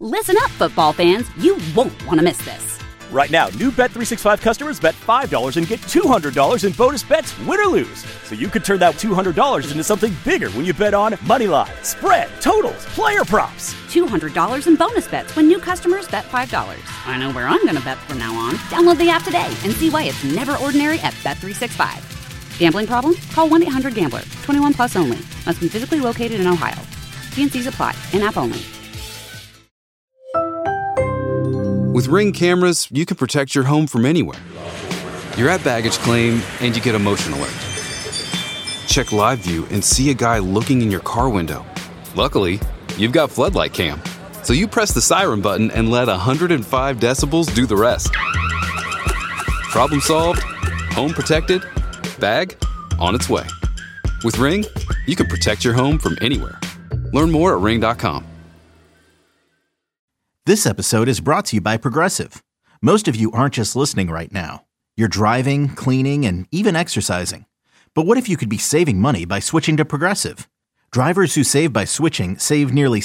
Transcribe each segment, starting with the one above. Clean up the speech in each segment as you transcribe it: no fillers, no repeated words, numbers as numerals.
Listen up, football fans. You won't want to miss this. Right now, new Bet365 customers bet $5 and get $200 in bonus bets, win or lose. So you could turn that $200 into something bigger when you bet on money line, spread, totals, player props. $200 in bonus bets when new customers bet $5. I know where I'm going to bet from now on. Download the app today and see why it's never ordinary at Bet365. Gambling problem? Call 1-800-GAMBLER. 21 plus only. Must be physically located in Ohio. T&Cs apply. In-app only. With Ring cameras, you can protect your home from anywhere. You're at baggage claim, and you get a motion alert. Check live view and see a guy looking in your car window. Luckily, you've got Floodlight Cam. So you press the siren button and let 105 decibels do the rest. Problem solved, home protected, bag on its way. With Ring, you can protect your home from anywhere. Learn more at ring.com. This episode is brought to you by Progressive. Most of you aren't just listening right now. You're driving, cleaning, and even exercising. But what if you could be saving money by switching to Progressive? Drivers who save by switching save nearly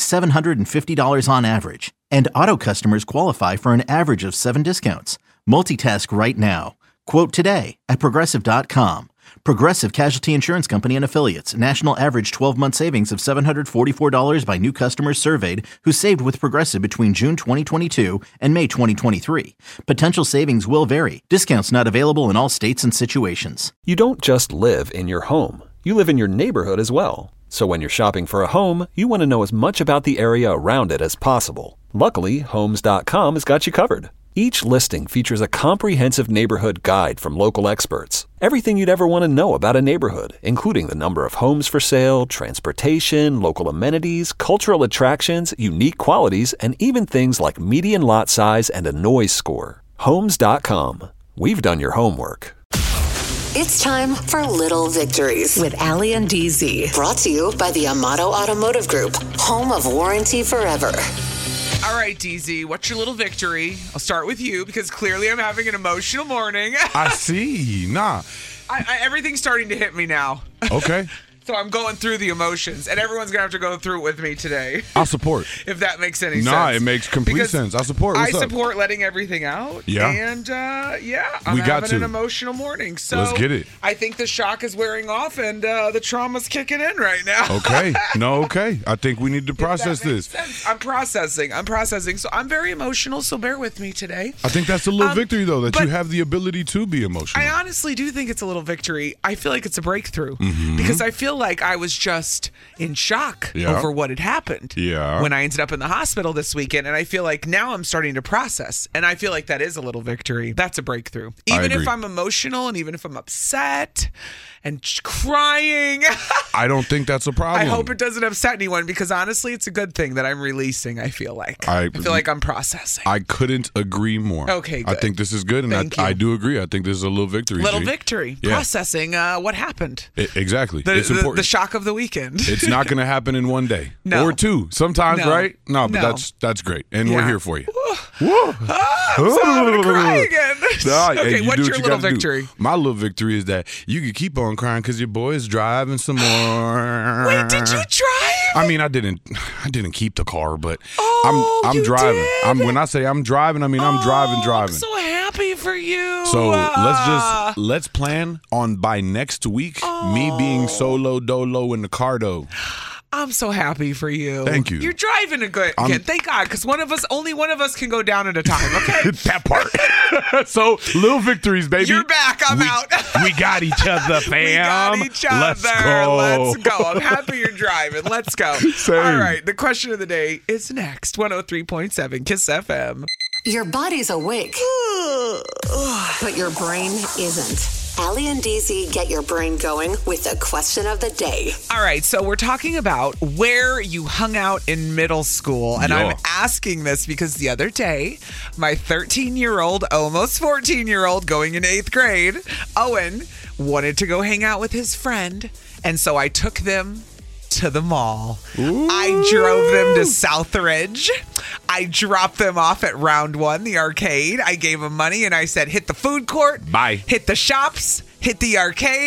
$750 on average. And auto customers qualify for an average of 7 discounts. Multitask right now. Quote today at Progressive.com. Progressive Casualty Insurance Company and Affiliates. National average 12-month savings of $744 by new customers surveyed who saved with Progressive between June 2022 and May 2023. Potential savings will vary. Discounts not available in all states and situations. You don't just live in your home. You live in your neighborhood as well. So when you're shopping for a home, you want to know as much about the area around it as possible. Luckily, Homes.com has got you covered. Each listing features a comprehensive neighborhood guide from local experts. Everything you'd ever want to know about a neighborhood, including the number of homes for sale, transportation, local amenities, cultural attractions, unique qualities, and even things like median lot size and a noise score. Homes.com. We've done your homework. It's time for Little Victories with Allie and DZ. Brought to you by the Amato Automotive Group, home of warranty forever. All right, DZ, what's your little victory? I'll start with you because clearly I'm having an emotional morning. I see. Nah. Everything's starting to hit me now. Okay. So I'm going through the emotions, and everyone's going to have to go through it with me today. I'll support. If that makes any sense. Nah, it makes complete sense. I support. What's I up? support letting everything out. Yeah. And, I'm having an emotional morning. So let's get it. I think the shock is wearing off, and the trauma's kicking in right now. Okay. Okay. I think we need to process this. Sense. I'm processing. So I'm very emotional, so bear with me today. I think that's a little victory, though, that you have the ability to be emotional. I honestly do think it's a little victory. I feel like it's a breakthrough because I feel like I was just in shock over what had happened when I ended up in the hospital this weekend. And I feel like now I'm starting to process. And I feel like that is a little victory. That's a breakthrough. Even if I'm emotional and even if I'm upset and crying. I don't think that's a problem. I hope it doesn't upset anyone because honestly, it's a good thing that I'm releasing, I feel like. I feel like I'm processing. I couldn't agree more. Okay, good. I think this is good, and I do agree. I think this is a little victory. Little victory. Yeah. Processing what happened. Exactly. It's important. The shock of the weekend. It's not going to happen in one day. No. Or two. Sometimes, right? No, but that's great. And we're here for you. I'm going to cry again. Okay, what's your little victory? My little victory is that you can keep on crying because your boy is driving some more. Wait, did you drive? I mean, I didn't keep the car, but I'm driving. Did? When I say I'm driving, I mean I'm driving. I'm so happy for you. So let's plan on by next week me being solo dolo in the cardo. I'm so happy for you. Thank you. You're driving again. Thank God, because only one of us can go down at a time, okay? That part. So, little victories, baby. You're back. I'm out. We got each other, fam. We got each other. Let's go. I'm happy you're driving. Let's go. Same. All right. The question of the day is next. 103.7 Kiss FM. Your body's awake, but your brain isn't. Allie and DZ get your brain going with the question of the day. All right, so we're talking about where you hung out in middle school. And I'm asking this because the other day, my 13-year-old, almost 14-year-old, going in 8th grade, Owen, wanted to go hang out with his friend. And so I took them to the mall. Ooh. I drove them to Southridge. I dropped them off at Round One, the arcade. I gave them money and I said, hit the food court. Bye. Hit the shops. Hit the arcade.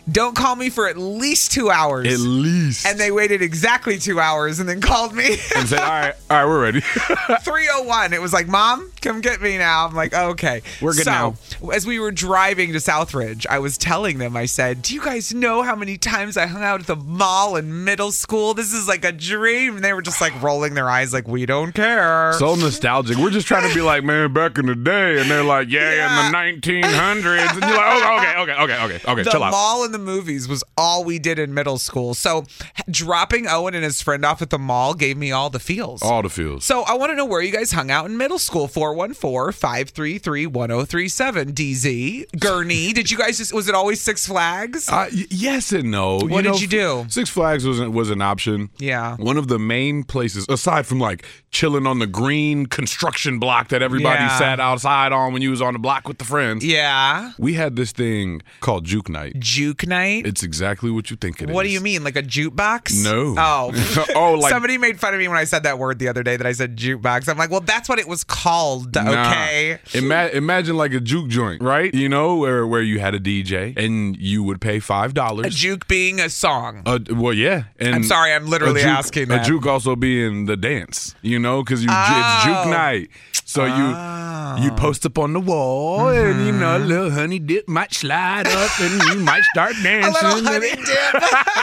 don't call me for at least 2 hours. At least. And they waited exactly 2 hours and then called me. And said, all right, we're ready. 3:01. It was like, Mom, come get me now. I'm like, okay. We're good now. As we were driving to Southridge, I was telling them, I said, do you guys know how many times I hung out at the mall in middle school? This is like a dream. And they were just like rolling their eyes like, we don't care. So nostalgic. We're just trying to be like, man, back in the day. And they're like, in the 1900s. And you're like, okay, the chill out. The mall and the movies was all we did in middle school. So dropping Owen and his friend off at the mall gave me all the feels. All the feels. So I want to know where you guys hung out in middle school. 414-533-1037. DZ. Gurney. Did you guys was it always Six Flags? Yes and no. What did you do? Six Flags was an option. Yeah. One of the main places, aside from like chilling on the green construction block that everybody sat outside on when you was on the block with the friends. Yeah. We had this thing called Juke Night. Juke Night? It's exactly what you think it is. What do you mean? Like a jukebox? No. Oh. Like somebody made fun of me when I said that word the other day that I said jukebox. I'm like, well, that's what it was called. Okay. Imagine like a juke joint, right? You know, where you had a DJ and you would pay $5. A juke being a song. Well, yeah. And I'm sorry, I'm literally asking that. A juke also being the dance, you know, because it's juke night. So you post up on the wall and, you know, a little honey dip might slide up and you might start dancing. A little honey dip.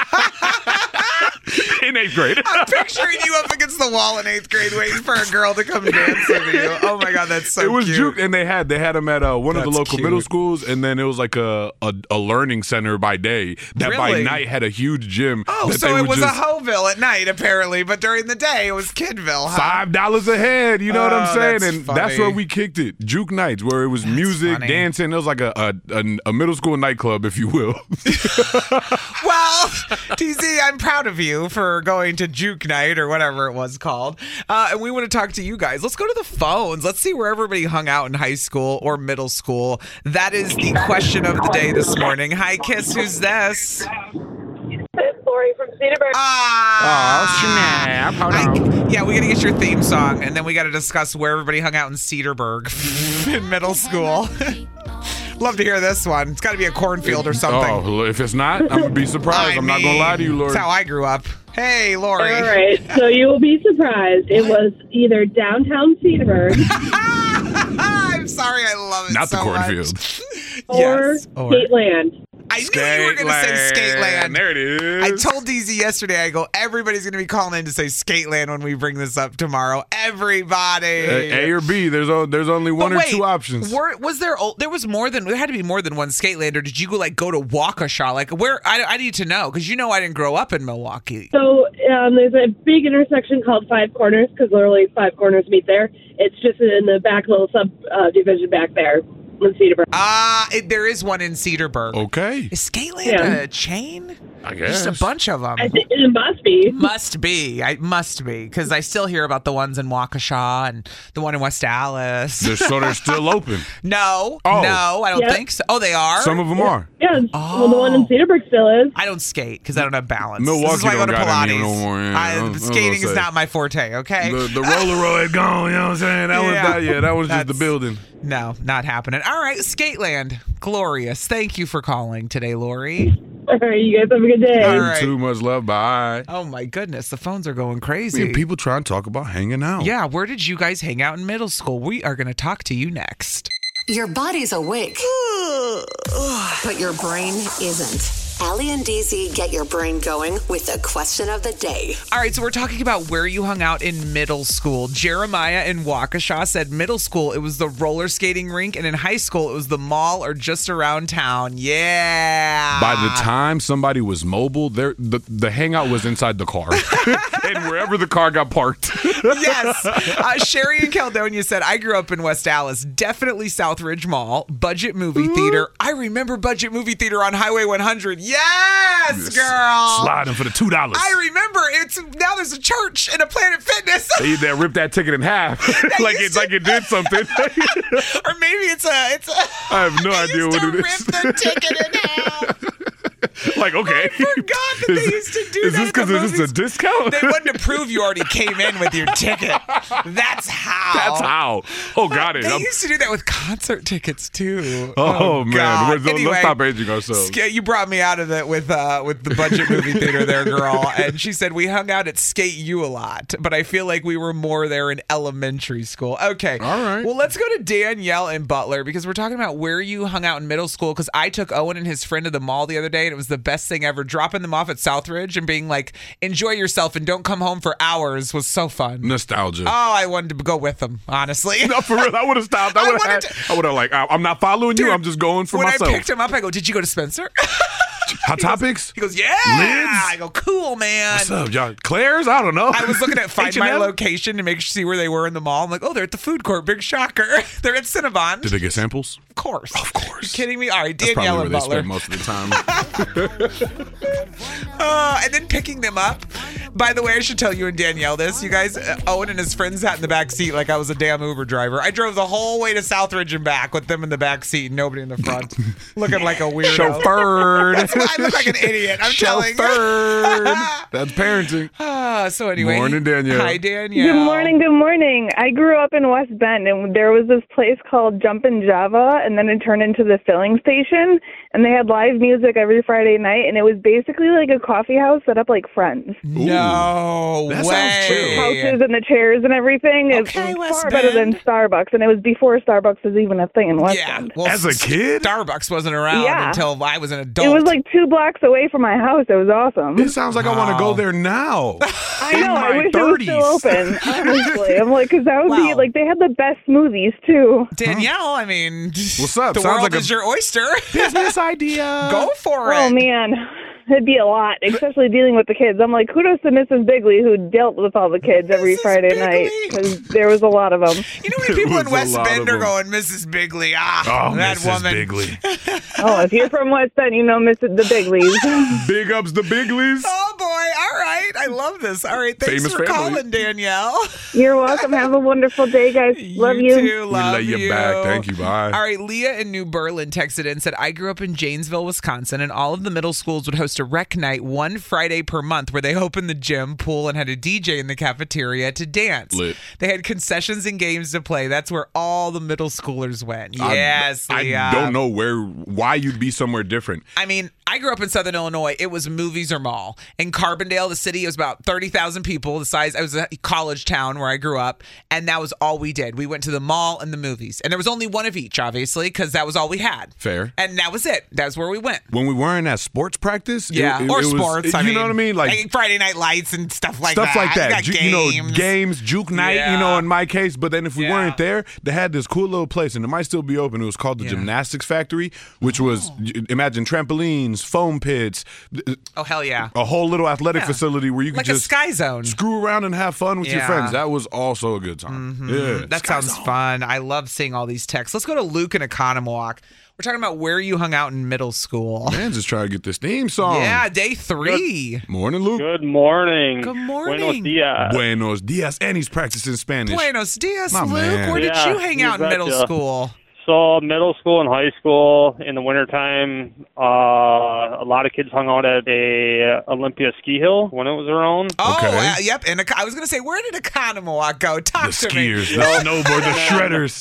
In 8th grade. I'm picturing you up against the wall in 8th grade waiting for a girl to come dance with you. Oh my God, that's so cute. It was juke, and they had them at one of the local middle schools, and then it was like a learning center by day that by night had a huge gym. Oh, so it was a Hoville at night apparently, but during the day it was Kidville. Huh? $5 a head, you know what I'm saying? And funny. that's where we kicked it. Juke nights, where it was music, dancing. It was like a middle school nightclub, if you will. Well, TZ, I'm proud of you for going to Juke Night or whatever it was called. And we want to talk to you guys. Let's go to the phones. Let's see where everybody hung out in high school or middle school. That is the question of the day this morning. Hi, Kiss. Who's this? It's Lori from Cedarburg. Snap. Hold on. We got to get your theme song, and then we got to discuss where everybody hung out in Cedarburg in middle school. Love to hear this one. It's got to be a cornfield or something. Oh, if it's not, I'm going to be surprised. I'm not going to lie to you, Lori. That's how I grew up. Hey, Lori. All right, so you will be surprised. It was either downtown Cedarburg. I'm sorry, I love it not so the cornfield. Or Skateland. I knew you were going to say Skateland. There it is. I told DZ yesterday, I go, everybody's going to be calling in to say Skateland when we bring this up tomorrow. Everybody. A or B. There's only one or two options. Was there was more than, there had to be more than one Skateland, or did you go to Waukesha? Like where, I need to know, because I didn't grow up in Milwaukee. So there's a big intersection called Five Corners, because literally Five Corners meet there. It's just in the back little subdivision back there. In Cedarburg. There is one in Cedarburg. Okay. Is Skateland a chain? I guess. Just a bunch of them. I think it must be. Must be, because I still hear about the ones in Waukesha and the one in West Dallas. So they're still open? No, I don't think so. Oh, they are? Some of them are. Yeah, well, the one in Cedarburg still is. I don't skate because I don't have balance. Milwaukee this is why I go to got Pilates. no more. Skating is not my forte, okay? The Rolleroid gone, you know what I'm saying? That was just the building. No, not happening. All right, Skateland. Glorious. Thank you for calling today, Lori. All right, you guys have a good day. All right. Too much love. Bye. Oh, my goodness. The phones are going crazy. People try and talk about hanging out. Yeah, where did you guys hang out in middle school? We are going to talk to you next. Your body's awake, but your brain isn't. Allie and DZ get your brain going with the question of the day. All right, so we're talking about where you hung out in middle school. Jeremiah in Waukesha said middle school, it was the roller skating rink, and in high school, it was the mall or just around town. Yeah. By the time somebody was mobile, the hangout was inside the car and wherever the car got parked. Yes. Sherry in Caledonia said, I grew up in West Dallas. Definitely Southridge Mall, Budget Movie Theater. I remember Budget Movie Theater on Highway 100. Yes, girl. Sliding for the $2. I remember. Now there's a church and a Planet Fitness. They ripped that ticket in half, like it did something. Or maybe it's a. I have no idea what it is. Rip the ticket in half. like, okay. I forgot that they used to do that. Is this because this is a discount? They wanted to prove you already came in with your ticket. That's how. Oh, got it. They used to do that with concert tickets too. Oh man. God. Anyway, let's stop aging ourselves. You brought me out of it with the budget movie theater there, girl. And she said we hung out at Skate U a lot, but I feel like we were more there in elementary school. Okay. All right. Well, let's go to Danielle in Butler because we're talking about where you hung out in middle school. Because I took Owen and his friend to the mall the other day, and it was the best thing ever. Dropping them off at Southridge and being like, enjoy yourself and don't come home for hours was so fun. Nostalgia. Oh, I wanted to go with them, honestly. No, for real. I would have stopped. I would have like, I'm not following you. I'm just going for myself. When I picked him up, I go, did you go to Spencer? Hot Topics? He goes, yeah. Lids? I go, cool, man. What's up, y'all? Claire's? I don't know. I was looking at Find My H&M? Location to see where they were in the mall. I'm like, oh, they're at the food court. Big shocker. They're at Cinnabon. Did they get samples? Of course. Of course. You kidding me? All right, That's Danielle probably where and they Butler. spend most of the time. And then picking them up. By the way, I should tell you and Danielle this. You guys, Owen and his friends sat in the back seat like I was a damn Uber driver. I drove the whole way to Southridge and back with them in the back seat and nobody in the front. Looking like a weirdo. Chauffeured. I look like an idiot. I'm telling you. Chauffeured. That's parenting. So anyway. Morning, Danielle. Hi, Danielle. Good morning, good morning. I grew up in West Bend, and there was this place called Jumpin' Java, and then it turned into the filling station, and they had live music every Friday night, and it was basically like a coffee house set up like Friends. No that way. sounds chill. Couches and the chairs and everything. Okay, it was West far better than Bend. Starbucks, and it was before Starbucks was even a thing in West Bend. Well, As a kid? Starbucks wasn't around Yeah. until I was an adult. It was like 2 blocks away from my house. It was awesome. It sounds like I want to go there now. I know. I my wish 30s. it was still open. Honestly, I'm like, because that would be like they had the best smoothies too. Danielle, I mean, What's up? the Sounds world like a is your oyster. business idea. Go for it. Oh man, it'd be a lot, especially dealing with the kids. I'm like, kudos to Mrs. Bigley who dealt with all the kids every Mrs. Friday night because there was a lot of them. You know how many people in was a West lot Bend of are them. going, Mrs. Bigley? Oh, that Mrs. woman. Bigley. Oh, if you're from West Bend, you know the Bigleys. Big ups the Biglies. Oh, boy. All right. I love this. All right. Thanks Famous for family. calling, Danielle. You're welcome. Have a wonderful day, guys. Love you. Too, love we love you back. Thank you. Bye. All right, Leah in New Berlin texted in and said, I grew up in Janesville, Wisconsin, and all of the middle schools would host a rec night one Friday per month where they opened the gym, pool, and had a DJ in the cafeteria to dance. Lit. They had concessions and games to play. That's where all the middle schoolers went. Yes, Leah. I don't know why you'd be somewhere different. I mean, I grew up in Southern Illinois. It was movies or mall. In Carbondale, the city, it was about 30,000 people. The size, it was a college town where I grew up, and that was all we did. We went to the mall and the movies, and there was only one of each, obviously, because that was all we had. Fair. And that was it. That's where we went. When we weren't at sports practice, Yeah, it or was, sports. you know what I mean? Like Friday Night Lights and stuff like that. Stuff like that. I got games. Games, juke night, Yeah. in my case. But then if we weren't there, they had this cool little place, and it might still be open. It was called the Gymnastics Factory, which was, imagine trampolines, foam pits. Oh, hell yeah. A whole little athletic facility where you could Like just a Sky Zone. screw around and have fun with your Yeah. friends. That was also a good time. Yeah, That Sky sounds Zone. fun. I love seeing all these texts. Let's go to Luke in Economowoc. We're talking about where you hung out in middle school. Man, just trying to get this theme song. Yeah, day 3. Morning, Luke. Good morning. Good morning. Buenos dias. Buenos dias. And he's practicing Spanish. Buenos dias, My Luke. man. Where did Yeah, you hang you out in middle betcha. school? So middle school and high school in the wintertime, a lot of kids hung out at a Olympia ski hill when it was around. Oh, Okay. yep. And I was going to say, where did Economowoc go? Talk The to me. skiers, the snowboard, the shredders.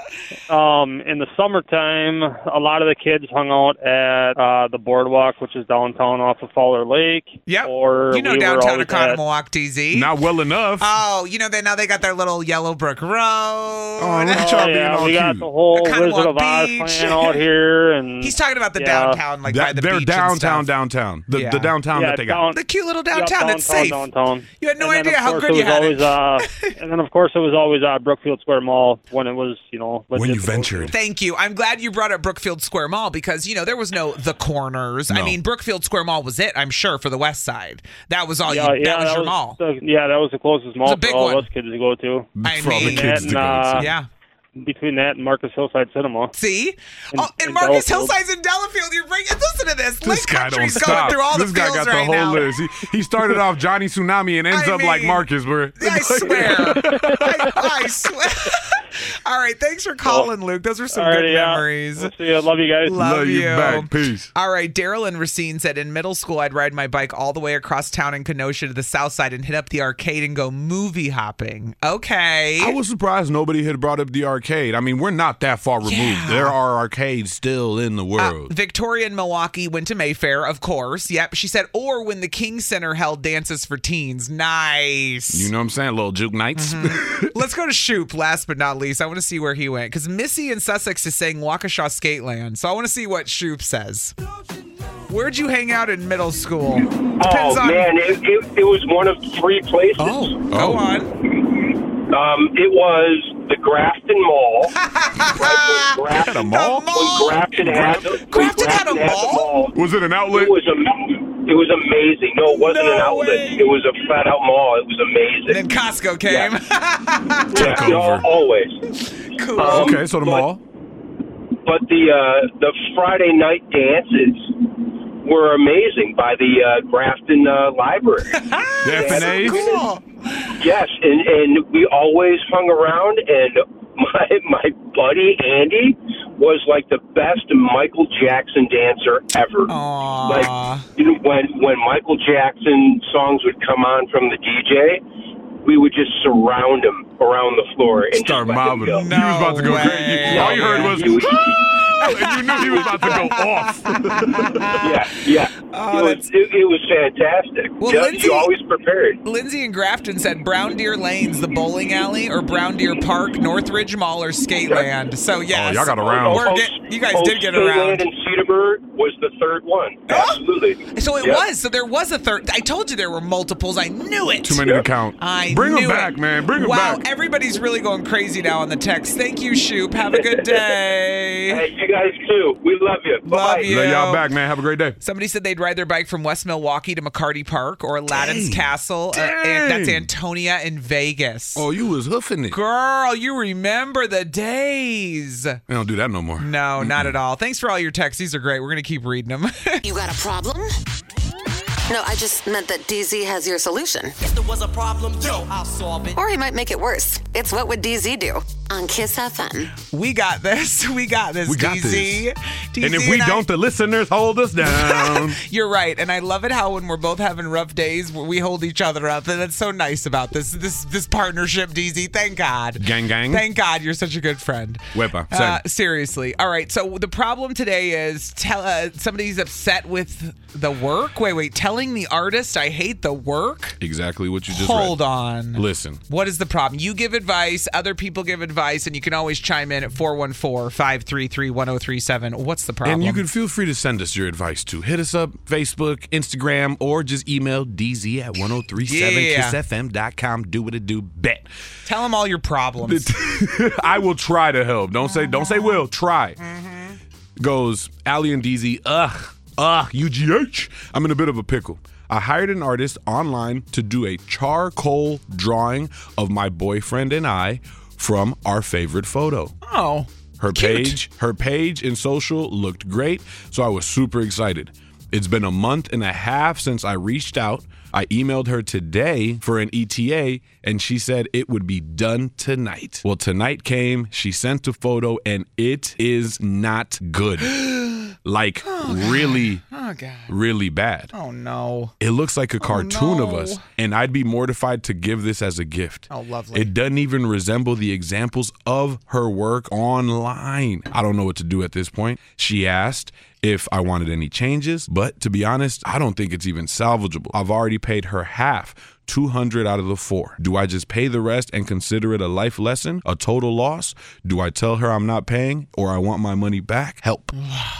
In the summertime, a lot of the kids hung out at the boardwalk, which is downtown off of Fowler Lake. Yep. Or You know we were downtown always at- Economowoc, DZ. Not well enough. Oh, you know, now they got their little Yellow Brick Road. Oh, look at y'all being all we got cute. the whole Economowoc Wizard of Oz Beach. playing out here, and He's talking about the Yeah. downtown, like by the They're beach downtown, and stuff. downtown. The Yeah. downtown that they got. The cute little Yep, downtown that's safe. Downtown. You had no And then, idea of how course, good it you was had always, it. And then, of course, it was always Brookfield Square Mall when it was, legit When you to go to. ventured. Thank you. I'm glad you brought up Brookfield Square Mall because, there was no The Corners. I No. mean, Brookfield Square Mall was it, I'm sure, for the West Side. That was all Yeah, that was your mall. that was the closest mall a big for all one. of us kids to go to. I For all the mean- kids to go to. Yeah. Between that and Marcus Hillside Cinema. See? In- And in Marcus Delafield. Hillside's in Delafield. You're bringing. Listen to this. This Lake guy don't Country's stop. going through all This the guy fields got the right whole now. list. He started off Johnny Tsunami and ends up like mean, Marcus. I swear. I swear. All right. Thanks for calling, Luke. Those were some good memories. We'll see you. Love you guys. Love you. Back. Peace. All right. Daryl in Racine said, in middle school, I'd ride my bike all the way across town in Kenosha to the south side and hit up the arcade and go movie hopping. Okay. I was surprised nobody had brought up the arcade. I mean, we're not that far removed. Yeah. There are arcades still in the world. Victoria in Milwaukee went to Mayfair, of course. Yep. She said, or when the King Center held dances for teens. Nice. You know what I'm saying? Little juke nights. Mm-hmm. Let's go to Shoop, last but not least. I want to see where he went. Because Missy in Sussex is saying Waukesha Skateland. So I want to see what Shoop says. Where'd you hang out in middle school? Man, it was one of three places. Go on. It was the Grafton Mall. Had a mall? When Grafton had a mall? Was it an outlet? It was amazing. No, it wasn't an outlet. It was a flat out mall. It was amazing. And then Costco came. Always. Cool. Okay, so the mall. But the Friday night dances were amazing by the Grafton Library. The F&As? Cool. Yes, and we always hung around, and my buddy Andy was like the best Michael Jackson dancer ever. Aww. Like when Michael Jackson songs would come on from the DJ, we would just surround him around the floor and start just mobbing him. No he was about to go way. crazy. All you heard was, and you knew he was about to go off. Yeah. Oh, it was fantastic. Well, Lindsay, you always prepared. Lindsay in Grafton said Brown Deer Lanes, the bowling alley, or Brown Deer Park, Northridge Mall, or Skateland. So, yes. Oh, y'all got around. You guys did get around. Skateland and Cedarburg was the third one. Absolutely. So it was. So there was a third. I told you there were multiples. I knew it. Too many to count. Bring them back, man. Bring them back. Wow, everybody's really going crazy now on the text. Thank you, Shoop. Have a good day. Hey, you guys too. We love you. Love you. Let y'all back, man. Have a great day. Somebody said they'd ride their bike from West Milwaukee to McCarty Park or Aladdin's Castle. And that's Antonia in Vegas. Oh, you was hoofing it. Girl, you remember the days. They don't do that no more. No, not at all. Thanks for all your texts. These are great. We're going to keep reading them. You got a problem? No, I just meant that DZ has your solution. If there was a problem, I'll solve it. Or he might make it worse. It's What Would DZ Do? On Kiss FM. We got this. We got this, DZ. DZ. And if we don't, the listeners hold us down. You're right. And I love it how when we're both having rough days, we hold each other up. And that's so nice about this partnership, DZ. Thank God. Gang. Thank God you're such a good friend. Wepa. Seriously. All right. So the problem today is somebody's upset with the work. Wait. Telling the artist I hate the work? Exactly what you just Hold read. on. Listen. What is the problem? You give advice. Other people give advice. And you can always chime in at 414-533-1037. What's the problem? And you can feel free to send us your advice too. Hit us up, Facebook, Instagram, or just email DZ at 1037kissfm.com. Do what it do. Bet. Tell them all your problems. I will try to help. Don't say will. Try. Goes, Allie and DZ, UGH. I'm in a bit of a pickle. I hired an artist online to do a charcoal drawing of my boyfriend and I from our favorite photo. Oh, her page in social looked great, so I was super excited. It's been a month and a half since I reached out. I emailed her today for an ETA, and she said it would be done tonight. Well, tonight came, she sent a photo, and it is not good. Like, really, really bad. Oh, no. It looks like a cartoon of us, and I'd be mortified to give this as a gift. Oh, lovely. It doesn't even resemble the examples of her work online. I don't know what to do at this point. She asked if I wanted any changes, but to be honest, I don't think it's even salvageable. I've already paid her half, $200 out of the $400. Do I just pay the rest and consider it a life lesson, a total loss? Do I tell her I'm not paying or I want my money back? Help.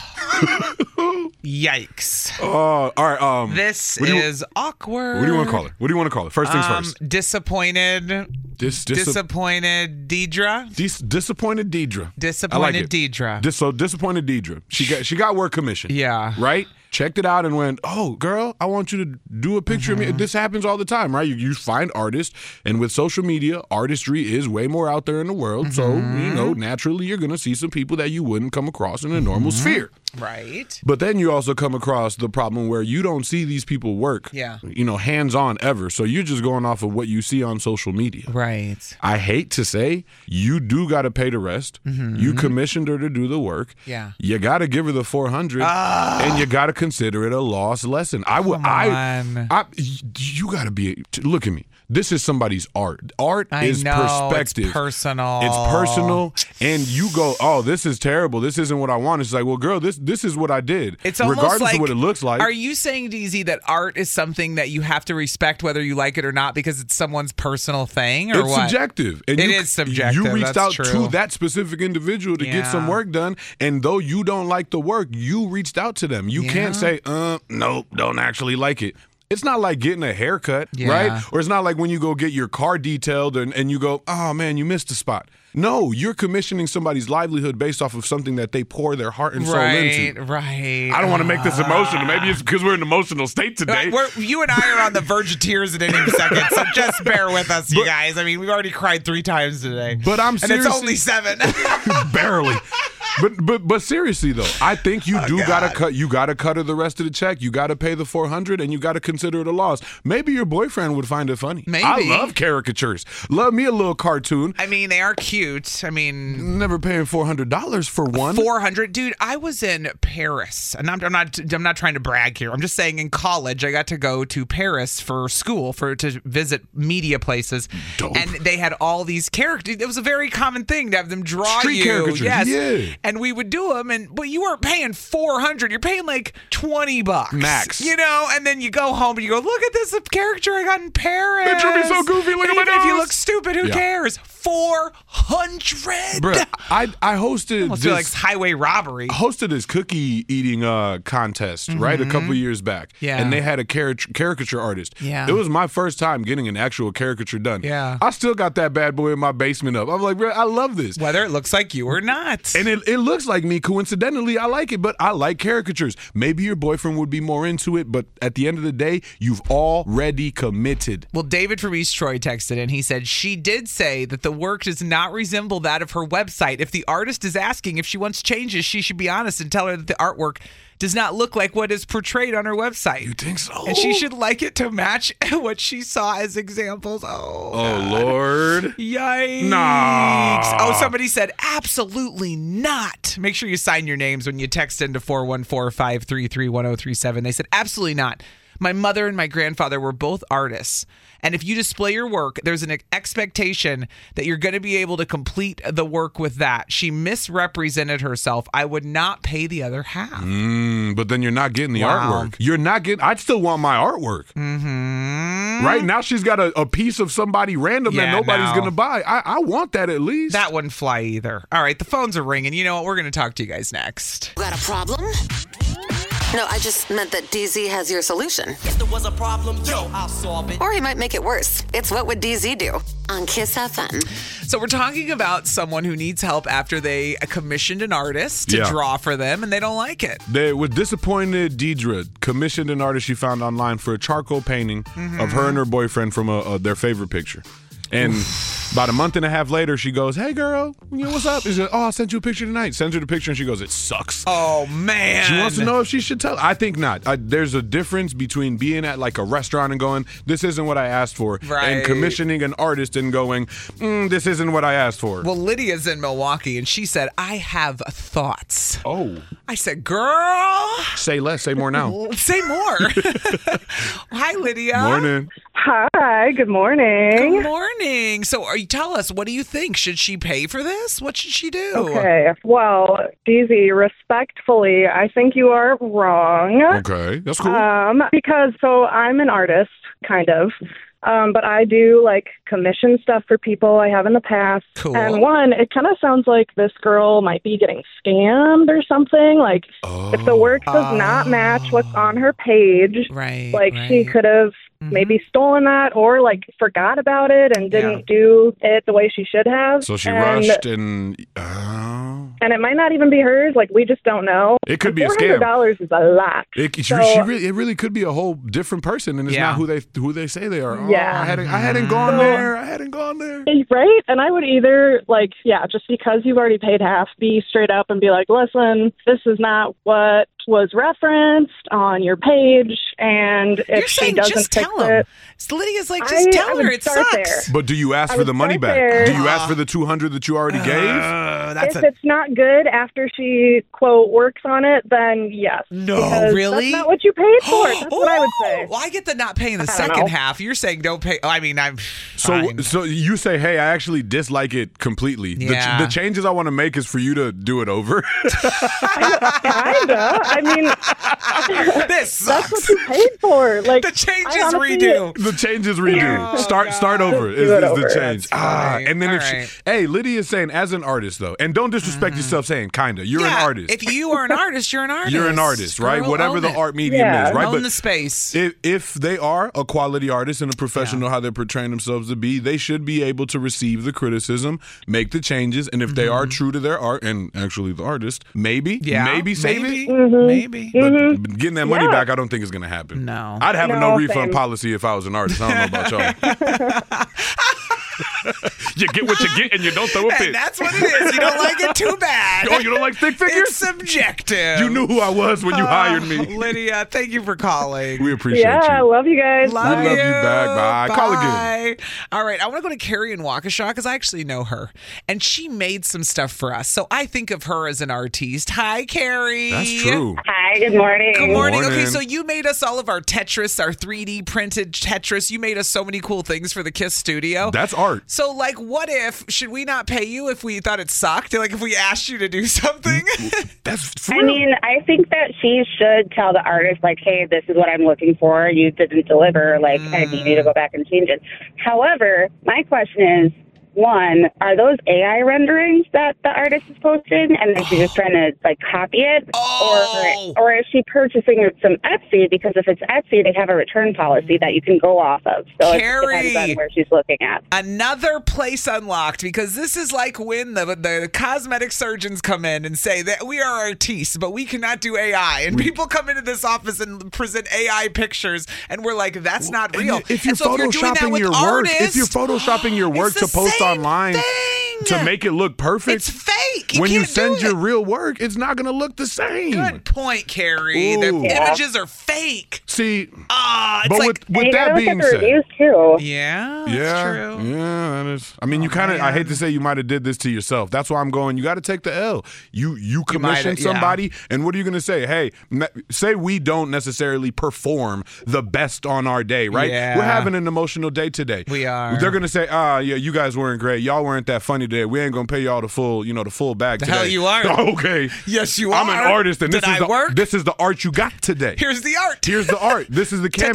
Yikes. All right. This is awkward. What do you want to call her? First things first. Disappointed. Disappointed Deidre. Disappointed Deidre. Disappointed Deidre. So disappointed Deidre. She got work commission. Yeah. Right? Checked it out and went, oh, girl, I want you to do a picture of me. This happens all the time, right? You find artists, and with social media, artistry is way more out there in the world. So, naturally, you're going to see some people that you wouldn't come across in a normal sphere. Right. But then you also come across the problem where you don't see these people work, hands-on ever. So you're just going off of what you see on social media. Right. I hate to say, you do got to pay the rest. You commissioned her to do the work. Yeah. You got to give her the $400, and you got to consider it a lost lesson. You got to be. Look at me. This is somebody's art. Art is perspective. It's personal. It's personal, and you go, "Oh, this is terrible. This isn't what I want." It's like, well, girl, this is what I did. It's almost regardless like, of what it looks like. Are you saying, DZ, that art is something that you have to respect whether you like it or not because it's someone's personal thing, or it's what? Subjective. And it is subjective. You reached That's out true. to that specific individual to get some work done, and though you don't like the work, you reached out to them. You can't say, nope, don't actually like it. It's not like getting a haircut, right? Or it's not like when you go get your car detailed and you go, oh, man, you missed a spot. No, you're commissioning somebody's livelihood based off of something that they pour their heart and soul into. Right. I don't want to make this emotional. Maybe it's because we're in an emotional state today. You and I are on the verge of tears at any second, so just bear with us, you guys. I mean, we've already cried 3 times today. But I'm seriously. And it's only 7. Barely. But seriously though, I think you gotta cut her the rest of the check. You gotta pay the $400, and you gotta consider it a loss. Maybe your boyfriend would find it funny. Maybe. I love caricatures. Love me a little cartoon. I mean, they are cute. I mean, never paying $400 for one. $400, dude. I was in Paris, and I'm not trying to brag here. I'm just saying, in college, I got to go to Paris for school to visit media places. Dope. And they had all these characters. It was a very common thing to have them draw Street you. caricatures. Yes. Yeah. And we would do them, but you weren't paying $400. You're paying like $20 max. And then you go home and you go, look at this character I got in Paris. It drew me so goofy. Look at my nose. If you look stupid, who cares? $400. Bruh, I hosted almost feel like it's highway robbery. Hosted this cookie eating contest, right, a couple years back. Yeah. And they had a caricature artist. Yeah. It was my first time getting an actual caricature done. Yeah. I still got that bad boy in my basement up. I'm like, bro, I love this. Whether it looks like you or not. And it looks like me. Coincidentally, I like it, but I like caricatures. Maybe your boyfriend would be more into it, but at the end of the day, you've already committed. Well, David from East Troy texted in. He said, she did say that the work does not resemble that of her website. If the artist is asking if she wants changes, she should be honest and tell her that the artwork does not look like what is portrayed on her website. You think so? And she should like it to match what she saw as examples. Oh, Lord. Yikes. Nah. Oh, somebody said, absolutely not. Make sure you sign your names when you text into 414-533-1037. They said, absolutely not. My mother and my grandfather were both artists. And if you display your work, there's an expectation that you're going to be able to complete the work with that. She misrepresented herself. I would not pay the other half. But then you're not getting the artwork. You're not getting, I'd still want my artwork. Mm-hmm. Right now she's got a piece of somebody random that nobody's going to buy. I want that at least. That wouldn't fly either. All right, the phones are ringing. You know what? We're going to talk to you guys next. Got a problem? No, I just meant that DZ has your solution. If there was a problem, I'll solve it. Or he might make it worse. It's What Would DZ Do? On Kiss FM. So we're talking about someone who needs help after they commissioned an artist to draw for them and they don't like it. They were disappointed. Deidre commissioned an artist she found online for a charcoal painting of her and her boyfriend from their favorite picture. And about a month and a half later, she goes, hey, girl, what's up? She said, I sent you a picture tonight. Sends her the picture, and she goes, it sucks. Oh, man. She wants to know if she should tell. I think not. There's a difference between being at like a restaurant and going, this isn't what I asked for, and commissioning an artist and going, this isn't what I asked for. Well, Lydia's in Milwaukee, and she said, I have thoughts. Oh. I said, girl. Say less, say more now. Say more. Hi, Lydia. Morning. Hi, good morning. Good morning. So tell us, what do you think? Should she pay for this? What should she do? Okay, well, DZ, respectfully, I think you are wrong. Okay, that's cool. Because, I'm an artist, kind of. But I do commission stuff for people I have in the past. Cool. And it kind of sounds like this girl might be getting scammed or something. If the work does not match what's on her page, she could have maybe stolen that or forgot about it and didn't do it the way she should have. So she rushed and And it might not even be hers. Like, we just don't know. It could be a scam. $400 is a lot. It really could be a whole different person, and it's not who they say they are. Yeah. I hadn't gone there. I hadn't gone there. Right? And I would either, just because you've already paid half, be straight up and be like, listen, this is not what was referenced on your page, and if she doesn't fix it, Lydia's like, just tell her it sucks. There. But do you ask for the money back? There. Do you ask for the $200 that you already gave? If it's not good after she, quote, works on it, then yes. No, really? That's not what you paid for. That's what I would say. Well, I get the not paying the second half. You're saying don't pay. I mean, I'm fine. So you say, hey, I actually dislike it completely. Yeah. The changes I want to make is for you to do it over. Kinda. I mean, this sucks. That's what you paid for. Like, the changes redo. The changes redo. Start over is the change. And then hey, Lydia's saying, as an artist though, and don't disrespect yourself saying kinda. You're an artist. If you are an artist, you're an artist. You're an artist, right? Girl, Whatever the art medium is, right? Own the space. If they are a quality artist and a professional, how they're portraying themselves to be, they should be able to receive the criticism, make the changes, and if they are true to their art, and actually the artist, maybe save it. Maybe. But getting that money back, I don't think is going to happen. No. I'd have a no refund policy if I was an artist. I don't know about y'all. You get what you get and you don't throw a fit. And that's what it is. You don't like it too bad. Oh, you don't like stick figures? It's subjective. You knew who I was when you hired me. Lydia, thank you for calling. We appreciate you. I love you guys. Love you back. Bye. Call again. All right, I want to go to Carrie in Waukesha because I actually know her. And she made some stuff for us. So I think of her as an artiste. Hi, Carrie. That's true. Hi, good morning. Good morning. Okay, so you made us all of our Tetris, our 3D printed Tetris. You made us so many cool things for the KISS studio. That's art. So, what if, should we not pay you if we thought it sucked? Like, if we asked you to do something? I mean, I think that she should tell the artist, hey, this is what I'm looking for. You didn't deliver. I need you to go back and change it. However, my question is, one, are those AI renderings that the artist is posting and then she's just trying to copy it? Or is she purchasing it from Etsy? Because if it's Etsy, they have a return policy that you can go off of. So Carrie, it depends on where she's looking at. Another place unlocked, because this is like when the cosmetic surgeons come in and say that we are artistes, but we cannot do AI. And people come into this office and present AI pictures, and we're like, that's not real. If you're photoshopping your work, to post online to make it look perfect, it's fake. When you send your real work, it's not going to look the same. Good point, Carrie. The images are fake. See, it's with that being said, too. Yeah, that's true. Yeah, that is. I mean, you kind of. I hate to say you might have did this to yourself. That's why I'm going. You got to take the L. You commissioned somebody, and what are you going to say? Hey, say we don't necessarily perform the best on our day, right? Yeah. We're having an emotional day today. We are. They're going to say, you guys weren't great. Y'all weren't that funny today. We ain't going to pay y'all the full bag today. The hell you are. Okay. Yes, you are. I'm an artist, and this is the art you got today. Here's the art. Here's the art. This is the canvas.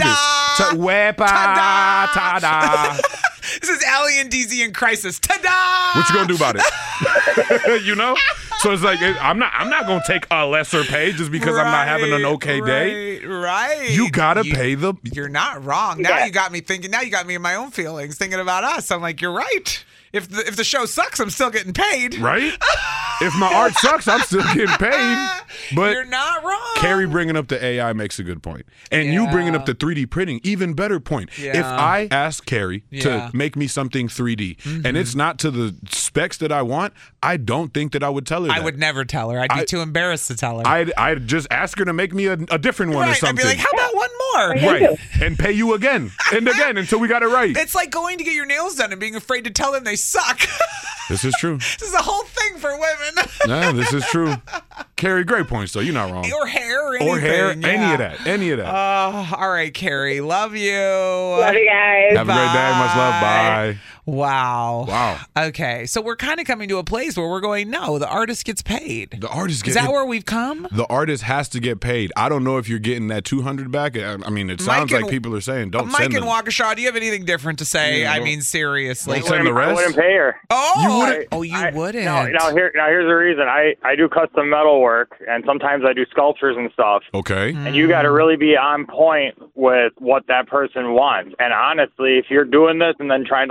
Ta-da! This is Allie and DZ in crisis. Ta-da! What you gonna do about it? So it's I'm not gonna take a lesser pay just because I'm not having an okay day. Right. You gotta pay the. You're not wrong. Now you got me thinking. Now you got me in my own feelings, thinking about us. I'm like, you're right. If the show sucks, I'm still getting paid. Right? If my art sucks, I'm still getting paid. But you're not wrong. Carrie bringing up the AI makes a good point. And you bringing up the 3D printing, even better point. Yeah. If I ask Carrie to make me something 3D and it's not to the specs that I want, I don't think that I would tell her that. I would never tell her. I'd be too embarrassed to tell her. I'd just ask her to make me a different one or something. I'd be like, how about one more? Right. And pay you again and again until we got it right. It's like going to get your nails done and being afraid to tell them they suck. This is true. This is a whole thing for women. No, this is true. Carrie, great points, though. You're not wrong. Or hair, or anything. Or hair, yeah. any of that. All right, Carrie. Love you. Love you guys. Have a great day. Much love. Bye. Wow. Okay, so we're kind of coming to a place where we're going, no, the artist gets paid. The artist Is that where we've come? The artist has to get paid. I don't know if you're getting that $200 back. I mean, it sounds like people are saying, don't send them. Mike and Waukesha, do you have anything different to say? Yeah, I mean, seriously. Don't send the rest? I wouldn't pay her. You wouldn't. Now here's the reason. I do custom metal work, and sometimes I do sculptures and stuff. Okay. And you got to really be on point with what that person wants. And honestly, if you're doing this and then trying to make a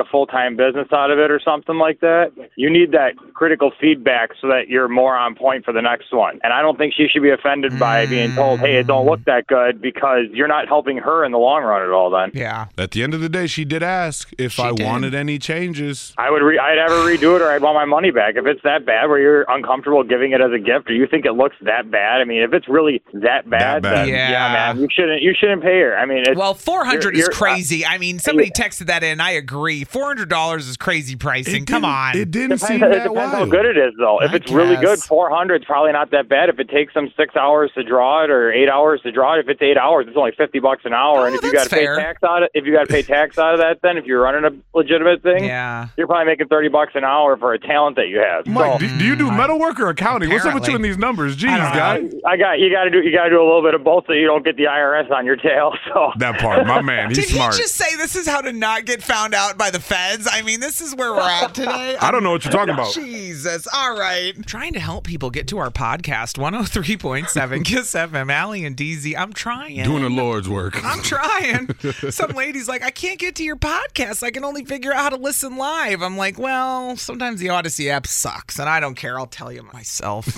full-time business out of it or something like that, you need that critical feedback so that you're more on point for the next one. And I don't think she should be offended by being told, hey, it don't look that good, because you're not helping her in the long run at all then. Yeah. At the end of the day, she did ask if I wanted any changes. I'd have her redo it, or I'd want my money back. If it's that bad where you're uncomfortable giving it as a gift, or you think it looks that bad, I mean, if it's really that bad, then yeah, man, you shouldn't pay her. I mean, well, $400 is crazy. I mean, somebody texted that in. I agree. $400 is crazy pricing. Come on. It didn't seem that that depends how wild. good it is, though. If it's really good, $400 is probably not that bad. If it takes them 6 hours to draw it or 8 hours to draw it, if it's 8 hours, it's only $50 an hour. And if you got to pay tax on it, then if you're running a legitimate thing, you're probably making $30 an hour for a talent that you have. Mike, do you do metal work or accounting? What's up with you in these numbers? Jeez, guy. You got to do a little bit of both so you don't get the IRS on your tail. So that part, my man, he's smart. Did he just say this is how to not get found out by the feds? I mean, this is where we're at today. I don't know what you're talking about. Jesus. All right. I'm trying to help people get to our podcast, 103.7 Kiss FM, Allie and DZ. I'm trying. Doing the Lord's work. I'm trying. Some lady's like, I can't get to your podcast. I can only figure out how to listen live. I'm like, well, sometimes the Odyssey app sucks, and I don't care. I'll tell you myself.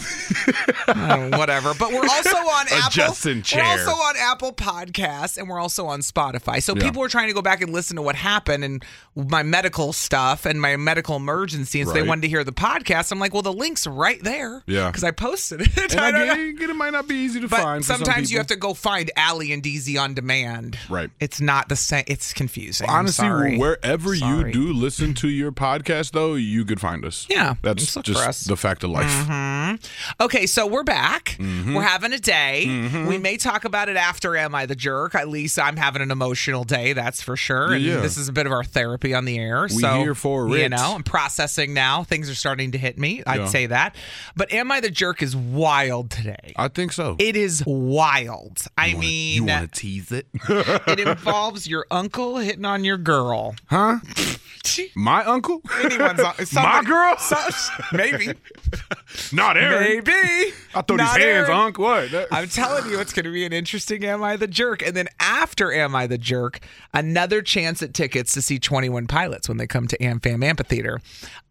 Whatever. But we're also on Apple. We're also on Apple Podcasts, and we're also on Spotify. So people are trying to go back and listen to what happened and my medical stuff and my medical emergency, and so they wanted to hear the podcast. I'm like, well, the link's right there. Yeah. Because I posted it. And I get it might not be easy to find. Sometimes for some people. you have to go find Allie and DZ on demand. Right. It's not the same. It's confusing. Honestly, wherever you do listen to your podcast, though, you could find us. Yeah. That's just the fact of life. Mm-hmm. Okay, so we're back. Mm-hmm. We're having a day. Mm-hmm. We may talk about it after Am I the Jerk? At least I'm having an emotional day, that's for sure. And this is a bit of our therapy on the air. We're here for it. You know, I'm processing now. Things are starting to hit me. I'd say that. But Am I the Jerk is wild today. I think so. It is wild. You want to tease it? It involves your uncle hitting on your girl. Huh? My uncle? Anyone's my girl? Maybe. Not Aaron. Maybe. I throw these hands, Unc. What? I'm telling you, it's going to be an interesting Am I the Jerk? And then after Am I the Jerk, another chance at tickets to see 21 Pilots when they come to AmFam Amphitheater.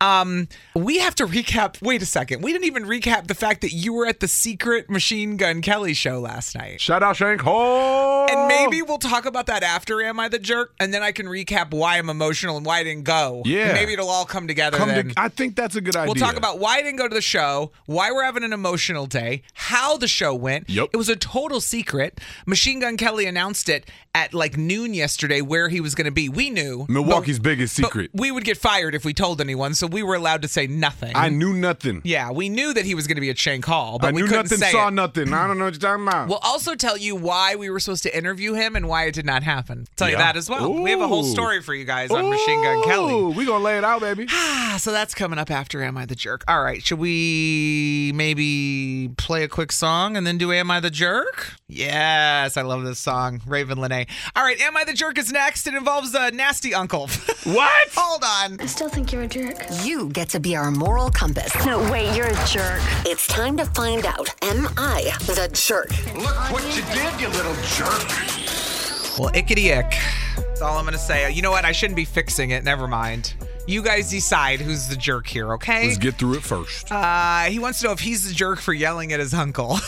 We have to recap. Wait a second. We didn't even recap the fact that you were at the secret Machine Gun Kelly show last night. Shout out Shank Ho. And maybe we'll talk about that after Am I the Jerk? And then I can recap why I'm emotional and why I didn't go. Yeah. And maybe it'll all come together then. I think that's a good idea. We'll talk about why I didn't go to the show, why we're having an emotional day, how the show went. Yep. It was a total secret. Machine Gun Kelly announced it at like noon yesterday where he was going to be. We knew. Milwaukee's biggest secret. We would get fired if we told anyone, so we were allowed to say nothing. I knew nothing. Yeah, we knew that he was going to be at Shank Hall, but I we knew couldn't nothing, say saw it. nothing. I don't know what you're talking about. We'll also tell you why we were supposed to interview him and why it did not happen. Tell you that as well. Ooh. We have a whole story for you guys on Machine Gun Kelly. We're going to lay it out, baby. So that's coming up after Am I the Jerk? All right, should we maybe play a quick song and then do Am I the Jerk? Yes, I love this song. Raven Lene. All right, Am I the Jerk is next. It involves a nasty uncle. What? Hold on. I still think you're a jerk. You get to be our moral compass. No, wait, you're a jerk. It's time to find out, am I the jerk? Look what you did, you little jerk. Well, ickety ick. That's all I'm going to say. You know what? I shouldn't be fixing it. Never mind. You guys decide who's the jerk here, okay? Let's get through it first. He wants to know if he's the jerk for yelling at his uncle.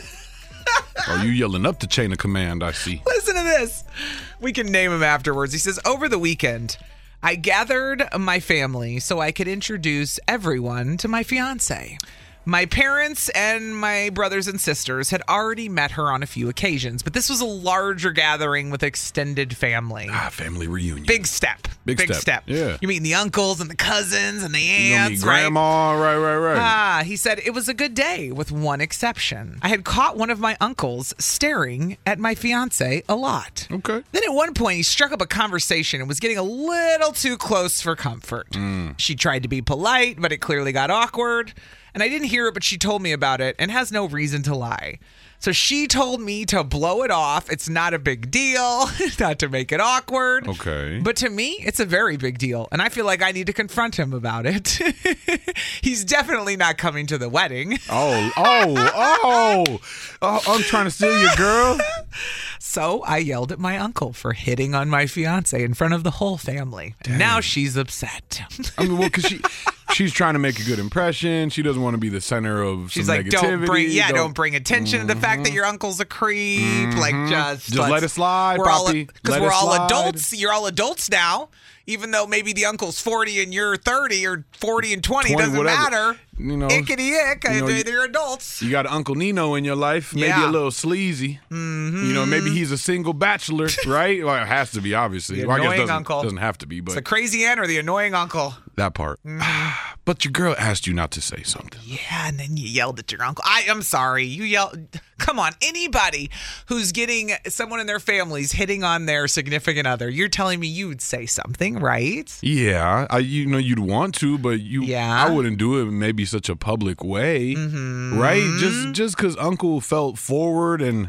Are you yelling up the chain of command, I see? Listen to this. We can name him afterwards. He says, over the weekend, I gathered my family so I could introduce everyone to my fiance. My parents and my brothers and sisters had already met her on a few occasions, but this was a larger gathering with extended family. Family reunion. Big step. Big step. Yeah. You're meeting the uncles and the cousins and the You gonna aunts, meet grandma, right. He said it was a good day with one exception. I had caught one of my uncles staring at my fiance a lot. Okay. Then at one point he struck up a conversation and was getting a little too close for comfort. She tried to be polite, but it clearly got awkward. and I didn't hear it, but she told me about it and has no reason to lie. So she told me to blow it off. It's not a big deal, not to make it awkward. Okay. But to me, it's a very big deal. And I feel like I need to confront him about it. He's definitely not coming to the wedding. Oh, I'm trying to steal your girl. So I yelled at my uncle for hitting on my fiance in front of the whole family. And now she's upset. I mean, well, because she's trying to make a good impression. She doesn't want to be the center of some negativity. Don't bring attention to the fact that your uncle's a creep. Like, just let it slide, Poppy. Because we're all adults. You're all adults now. Even though maybe the uncle's 40 and you're 30 or 40 and 20 doesn't matter. You know, ickety-ick. They're adults. You got Uncle Nino in your life. Maybe a little sleazy. Mm-hmm. You know, maybe he's a single bachelor, right? Well, it has to be, obviously. The well, annoying I guess uncle. Doesn't have to be, but it's the crazy aunt or the annoying uncle. That part. But your girl asked you not to say something. Yeah, and then you yelled at your uncle. I'm sorry. You yelled. Come on, anybody who's getting someone in their families hitting on their significant other, you're telling me you would say something, right? Yeah, you'd want to, but I wouldn't do it in maybe such a public way, right? Just because Uncle felt forward and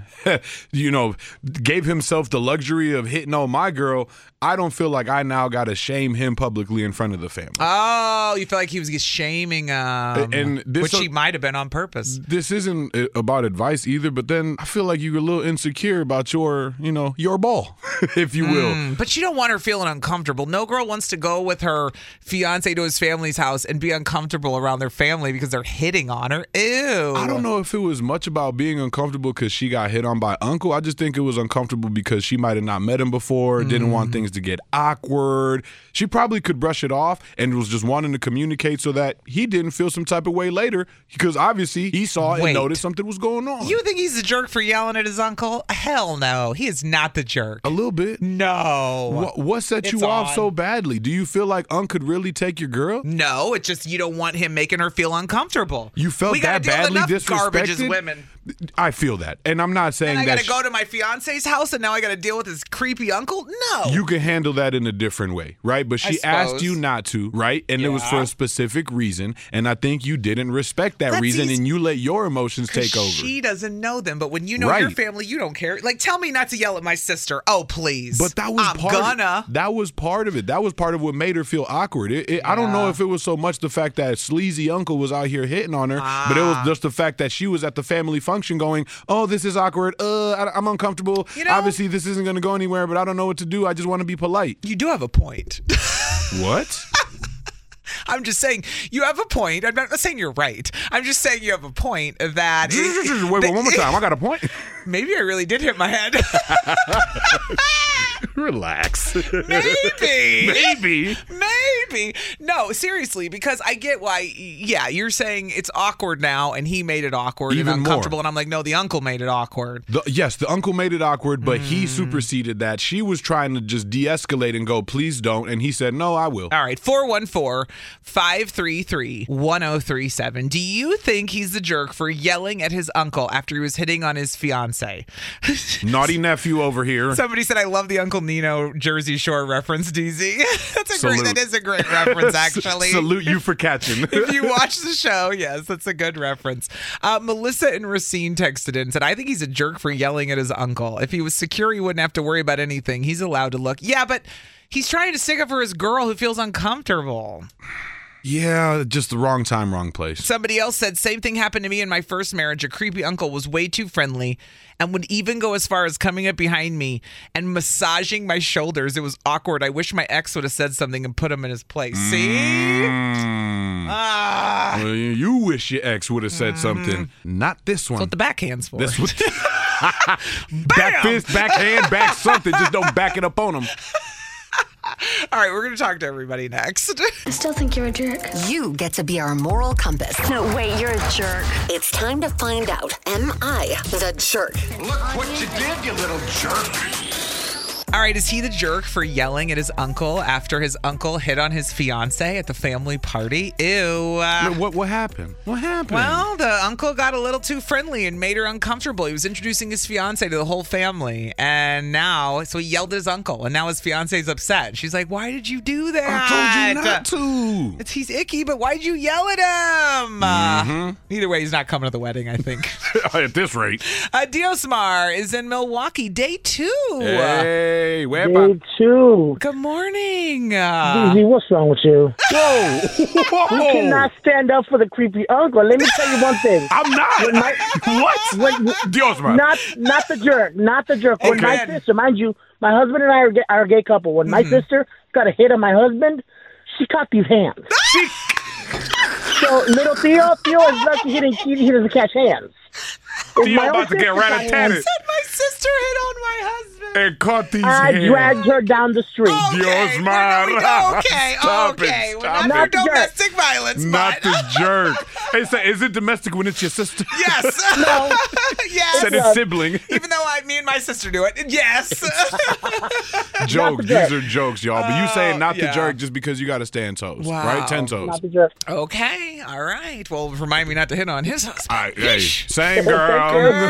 gave himself the luxury of hitting on my girl, I don't feel like I now got to shame him publicly in front of the family. Oh, you feel like he was shaming him, which he might have been on purpose. This isn't about advice either, but then I feel like you're a little insecure about your ball, if you will. But you don't want her feeling uncomfortable. No girl wants to go with her fiance to his family's house and be uncomfortable around their family because they're hitting on her. Ew. I don't know if it was much about being uncomfortable because she got hit on by Uncle. I just think it was uncomfortable because she might have not met him before, didn't want things to get awkward. She probably could brush it off and was just wanting to communicate so that he didn't feel some type of way later because obviously he saw and noticed something was going on. You think he's a jerk for yelling at his uncle? Hell no. He is not the jerk. A little bit. No. What set you off so badly? Do you feel like Unc could really take your girl? No, it's just you don't want him making her feel uncomfortable. You felt that badly disrespected? Garbage as women. I feel that. And I'm not saying that. I got to go to my fiance's house and now I got to deal with his creepy uncle? No. You can handle that in a different way, right? But she asked you not to, right? And it was for a specific reason. And I think you didn't respect that reason and you let your emotions take over. She doesn't know them. But when you know your family, you don't care. Like, tell me not to yell at my sister. Oh, please. But that was that was part of it. That was part of what made her feel awkward. I don't know if it was so much the fact that sleazy uncle was out here hitting on her, but it was just the fact that she was at the family function going, oh, this is awkward. I'm uncomfortable. Obviously, this isn't going to go anywhere, but I don't know what to do. I just want to be polite. You do have a point. What? I'm just saying you have a point. I'm not saying you're right. I'm just saying you have a point that... Wait, one more time. I got a point. Maybe I really did hit my head. Relax. Maybe. No, seriously, because I get why, you're saying it's awkward now, and he made it awkward and uncomfortable, and I'm like, no, the uncle made it awkward. Yes, the uncle made it awkward, but he superseded that. She was trying to just de-escalate and go, please don't, and he said, no, I will. All right, 414-533-1037. Do you think he's the jerk for yelling at his uncle after he was hitting on his fiance? Naughty nephew over here. Somebody said, I love the Uncle Nino Jersey Shore reference, DZ. That is a great reference, actually. Salute you for catching. If you watch the show, yes, that's a good reference. Melissa and Racine texted in and said, I think he's a jerk for yelling at his uncle. If he was secure, he wouldn't have to worry about anything. He's allowed to look. Yeah, but he's trying to stick up for his girl who feels uncomfortable. Yeah, just the wrong time, wrong place. Somebody else said, same thing happened to me in my first marriage. A creepy uncle was way too friendly and would even go as far as coming up behind me and massaging my shoulders. It was awkward. I wish my ex would have said something and put him in his place. See? Well, you wish your ex would have said something. Not this one. That's what the backhand's for. This one. Back fist, backhand, back something. Just don't back it up on them. All right, we're going to talk to everybody next. I still think you're a jerk. You get to be our moral compass. No, wait, you're a jerk. It's time to find out, am I the jerk? Look what you did, you little jerk. All right, is he the jerk for yelling at his uncle after his uncle hit on his fiance at the family party? Ew. What happened? What happened? Well, the uncle got a little too friendly and made her uncomfortable. He was introducing his fiance to the whole family, and so he yelled at his uncle, and now his fiance's upset. She's like, "Why did you do that? I told you not to. He's icky, but why'd you yell at him?" Either way, he's not coming to the wedding, I think. At this rate. Diosmar is in Milwaukee, day 2. Hey, where Day 2. Good morning. DZ, what's wrong with you? Whoa. You cannot stand up for the creepy uncle. Let me tell you one thing. I'm not. What? Diosmar. Not the jerk. Not the jerk. When my sister, mind you, my husband and I are a gay couple. When my sister got a hit on my husband, she caught these hands. So little Theo is lucky he doesn't catch hands. Theo about to get rat-a-tatted. My sister hit on my husband. And caught these I hands. dragged her down the street. Diosmar. Okay. We're not for domestic violence. Not the jerk. Hey, so is it domestic when it's your sister? Yes. No. Yes. Said it's sibling. Even though me and my sister do it. Yes. Jokes. These are jokes, y'all. But you saying not the jerk just because you got to stand toes. Wow. Right? 10 toes. Not the jerk. Okay. All right. Well, remind me not to hit on his husband. Hey, same girl.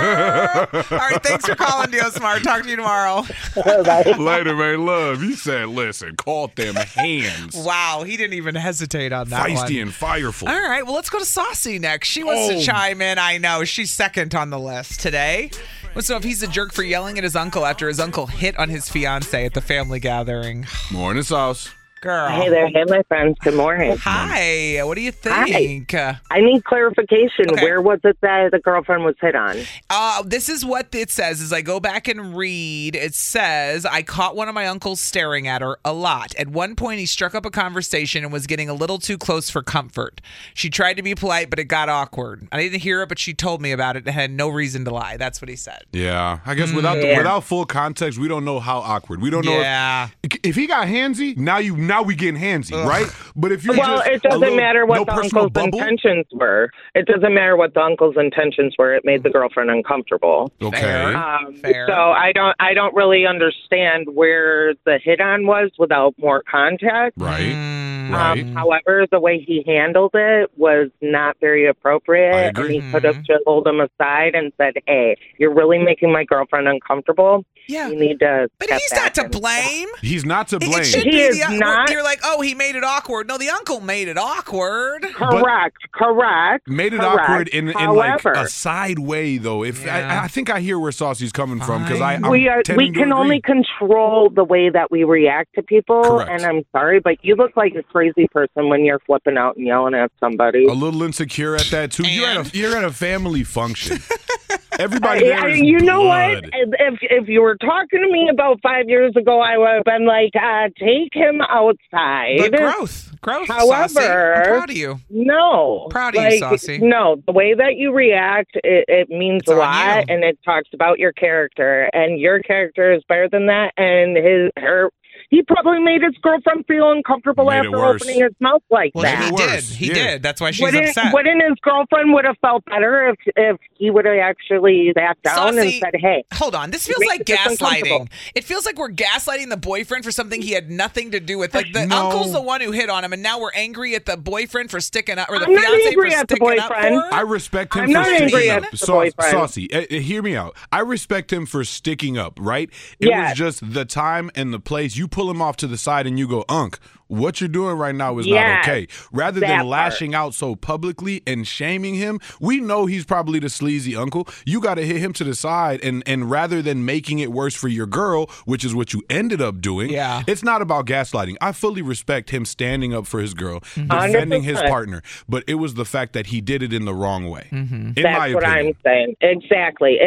All right. Thanks for calling, Diosmar. Talk to you tomorrow. Later, man. Love. You said, listen, caught them hands. Wow. He didn't even hesitate on that one. Feisty and fireful. All right. Well, let's go to Saucy next. She wants to chime in. I know. She's second on the list today. Let's know if he's a jerk for yelling at his uncle after his uncle hit on his fiance at the family gathering. Morning, Sauce. Girl. Hey there. Hey, my friends. Good morning. Hi. What do you think? Hi. I need clarification. Okay. Where was it that the girlfriend was hit on? This is what it says. As I go back and read, it says, I caught one of my uncles staring at her a lot. At one point, he struck up a conversation and was getting a little too close for comfort. She tried to be polite, but it got awkward. I didn't hear it, but she told me about it and had no reason to lie. That's what he said. Yeah. I guess without full context, we don't know how awkward. We don't know if he got handsy, now we getting handsy, right? But if you it doesn't matter what the uncle's intentions were. It doesn't matter what the uncle's intentions were. It made the girlfriend uncomfortable. Okay. Fair. So I don't really understand where the hit on was without more context. Right. However, the way he handled it was not very appropriate. I agree. And he could have just pulled him aside and said, "Hey, you're really making my girlfriend uncomfortable. Yeah. You need to." But he's not to blame. He's not to blame. It should He be is not. You're like, he made it awkward. No, the uncle made it awkward. Correct. Made it awkward in like a side way, though. I think I hear where Saucy's coming from because we can only control the way that we react to people. Correct. And I'm sorry, but you look like a crazy person when you're flipping out and yelling at somebody. A little insecure at that too. You're at a family function. Everybody there is you know blood. what? If you were talking to me about 5 years ago, I would have been like, take him outside. But growth. However, Saucy. I'm proud of you. No. Proud of you, Saucy. No, the way that you react, it means a lot, and it talks about your character, and your character is better than that, and he probably made his girlfriend feel uncomfortable after opening his mouth like that. He did. That's why she's upset. Wouldn't his girlfriend would have felt better if he would have actually sat down and said, "Hey, hold on, this feels like gaslighting. It feels like we're gaslighting the boyfriend for something he had nothing to do with. Like the uncle's the one who hit on him, and now we're angry at the boyfriend for sticking up, or the fiance for sticking up for her? I respect him I'm for not sticking angry up. at the boyfriend. Saucy, hear me out. I respect him for sticking up, right? It was just the time and the place. You pull him off to the side and you go, "Unc, what you're doing right now is not okay." Rather than lashing out so publicly and shaming him, we know he's probably the sleazy uncle. You got to hit him to the side, and rather than making it worse for your girl, which is what you ended up doing, it's not about gaslighting. I fully respect him standing up for his girl, defending his partner, but it was the fact that he did it in the wrong way. In my opinion. That's what I'm saying. Exactly.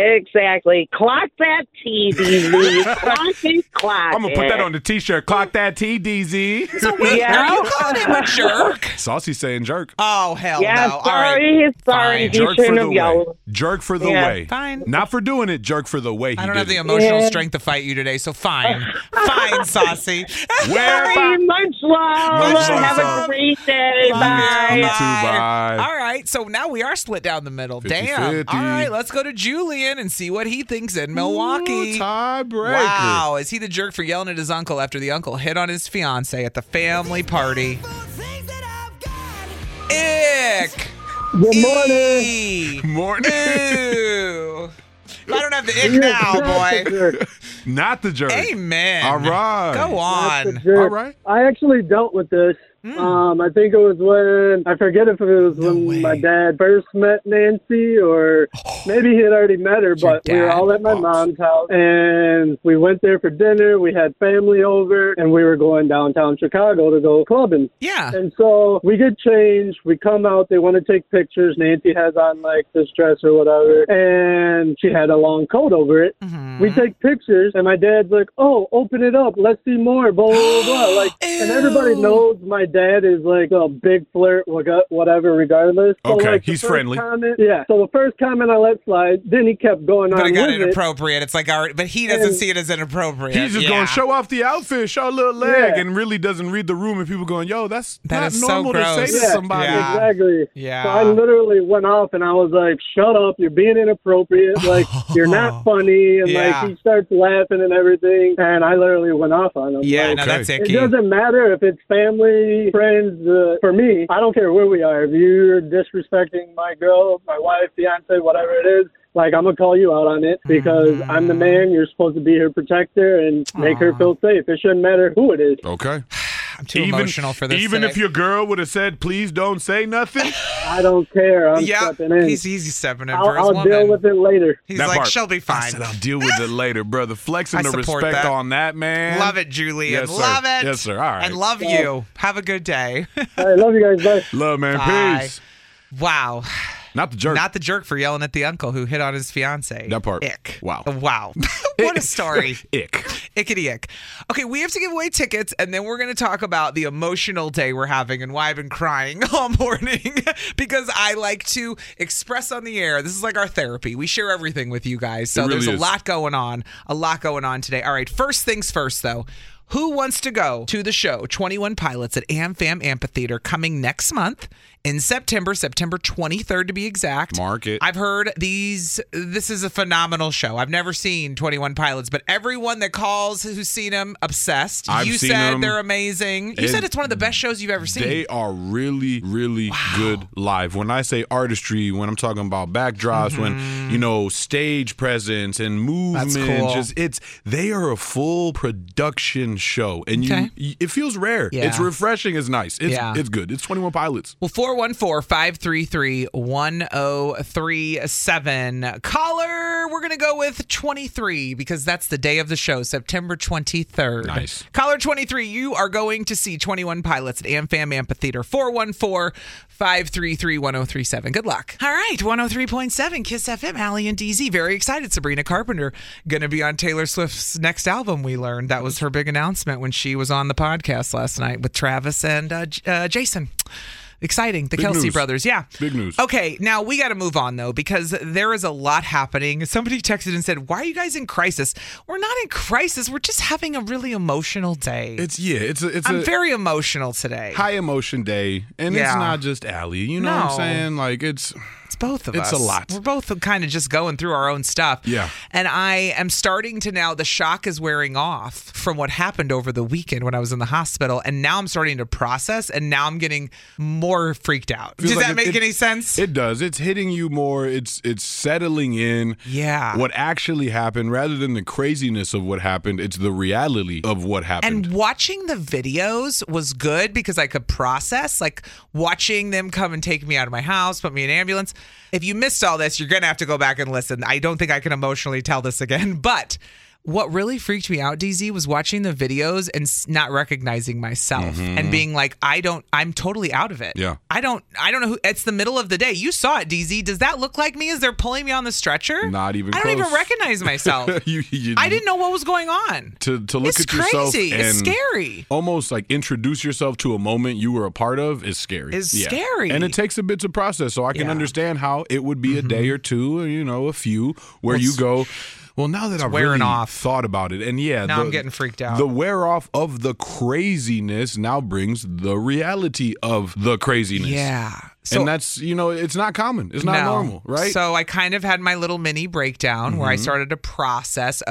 Clock that T, DZ. Clock it. I'm going to put that on the T-shirt. Clock that T, DZ. So So wait, are you calling him a jerk? Saucy's saying jerk. Oh, hell Yeah, no. sorry. All Sorry. Fine. He Jerk for shouldn't the have way. yelled. Jerk for the Yeah. way. Fine. Not for doing it, jerk for the way he I don't did have the it. emotional strength to fight you today, so fine. Fine, Saucy. Sorry, much love. Much love. Have a great day. Bye. You too, bye. All right, so now we are split down the middle. 50-50. Damn. All right, let's go to Julian and see what he thinks in Milwaukee. Tiebreaker. Wow, is he the jerk for yelling at his uncle after the uncle hit on his fiance at the family party? Ick. Good morning. E. Morning. Ew. I don't have the ick now, boy. Not the jerk. Amen. All right. Go on. All right. I actually dealt with this. I think it was when, I forget if it was when my dad first met Nancy or maybe he had already met her, but we were all at my mom's house and we went there for dinner. We had family over and we were going downtown Chicago to go clubbing. Yeah. And so we get changed. We come out. They want to take pictures. Nancy has on like this dress or whatever. And she had a long coat over it. We take pictures and my dad's like, oh, open it up. Let's see more. Blah, blah, blah. Like, and everybody knows my dad is like a big flirt, whatever, regardless. So Okay, like, he's friendly. So the first comment I let slide, then he kept going But on I got with inappropriate. It's like, but he doesn't And- see it as inappropriate. He's just going to show off the outfit, show a little leg, and really doesn't read the room. And people going, yo, that's That not is so normal to say gross. to somebody. Yeah. Exactly. Yeah. So I literally went off and I was like, shut up. You're being inappropriate. Like, you're not funny. And Yeah. like, he starts laughing and everything. And I literally went off on him. Yeah, Like, no, that's icky. It doesn't matter if it's family, friends. For me, I don't care where we are. If you're disrespecting my girl, my wife, fiance, whatever it is, like, I'm going to call you out on it because I'm the man. You're supposed to be her protector and make her feel safe. It shouldn't matter who it is. Okay. I'm too emotional for this Even today. if your girl would have said, please don't say nothing. I don't care. I'm Yeah, stepping in. he's stepping in for his I'll woman. deal with it later. He's That like, part. she'll be I fine. said, I'll deal with it later, brother. Flexing I the support respect that. on that, man. Love it, Julian. Yes, sir. Love it. Yes, sir. All right. And love you. Have a good day. All right, love you guys. Bye. Love, man. Bye. Peace. Wow. Not the jerk. Not the jerk for yelling at the uncle who hit on his fiance. That part. Ick. Wow. Wow. What a story. Ick. Ickety ick. Okay, we have to give away tickets, and then we're going to talk about the emotional day we're having and why I've been crying all morning because I like to express on the air. This is like our therapy. We share everything with you guys. So It really there's a is. lot going on. A lot going on today. All right, first things first, though. Who wants to go to the show 21 Pilots at AmFam Amphitheater coming next month in September 23rd to be exact? Mark it. I've heard this is a phenomenal show. I've never seen 21 Pilots, but everyone that calls who's seen them, obsessed. I've You seen said them. they're amazing. You And said it's one of the best shows you've ever seen. They are really, really good live. When I say artistry, when I'm talking about backdrops, when stage presence and movement, cool. they are a full production show, and it feels rare. Yeah. It's refreshing. It's nice. It's good. It's 21 Pilots. Well, 414-533-1037. Caller, we're going to go with 23 because that's the day of the show, September 23rd. Nice. Caller 23, you are going to see 21 Pilots at AmFam Amphitheater. 414-533-1037. Good luck. All right, 103.7 Kiss FM, Allie and DZ. Very excited. Sabrina Carpenter going to be on Taylor Swift's next album, we learned. That was her big announcement when she was on the podcast last night with Travis and Jason. Exciting. The Big Kelsey news. brothers. Yeah. Big news. Okay, now we got to move on, though, because there is a lot happening. Somebody texted and said, why are you guys in crisis? We're not in crisis. We're just having a really emotional day. I'm very emotional today. High emotion day, and it's Yeah. not just Allie. You know what I'm No. saying? Like it's both of us. It's a lot. We're both kind of just going through our own stuff. Yeah. And I am starting to now, the shock is wearing off from what happened over the weekend when I was in the hospital. And now I'm starting to process, and now I'm getting more freaked out. Feels Does like that make any sense? It does. It's hitting you more. It's settling in. Yeah. What actually happened, rather than the craziness of what happened, it's the reality of what happened. And watching the videos was good because I could process, like watching them come and take me out of my house, put me in an ambulance. If you missed all this, you're going to have to go back and listen. I don't think I can emotionally tell this again, but What really freaked me out, DZ, was watching the videos and not recognizing myself and being like, I'm totally out of it. Yeah. I don't know who. It's the middle of the day. You saw it, DZ. Does that look like me as they're pulling me on the stretcher? Not even close. I don't even recognize myself. I didn't know what was going on. To look at yourself crazy. and it's scary. Almost like introduce yourself to a moment you were a part of is scary. It's scary. And it takes a bit to process. So I can understand how it would be a day or two, a few, where you go, well, now that I've really thought about it, and now I'm getting freaked out. The wear off of the craziness now brings the reality of the craziness. Yeah. And that's, it's not common. It's not normal, right? So I kind of had my little mini breakdown where I started to process,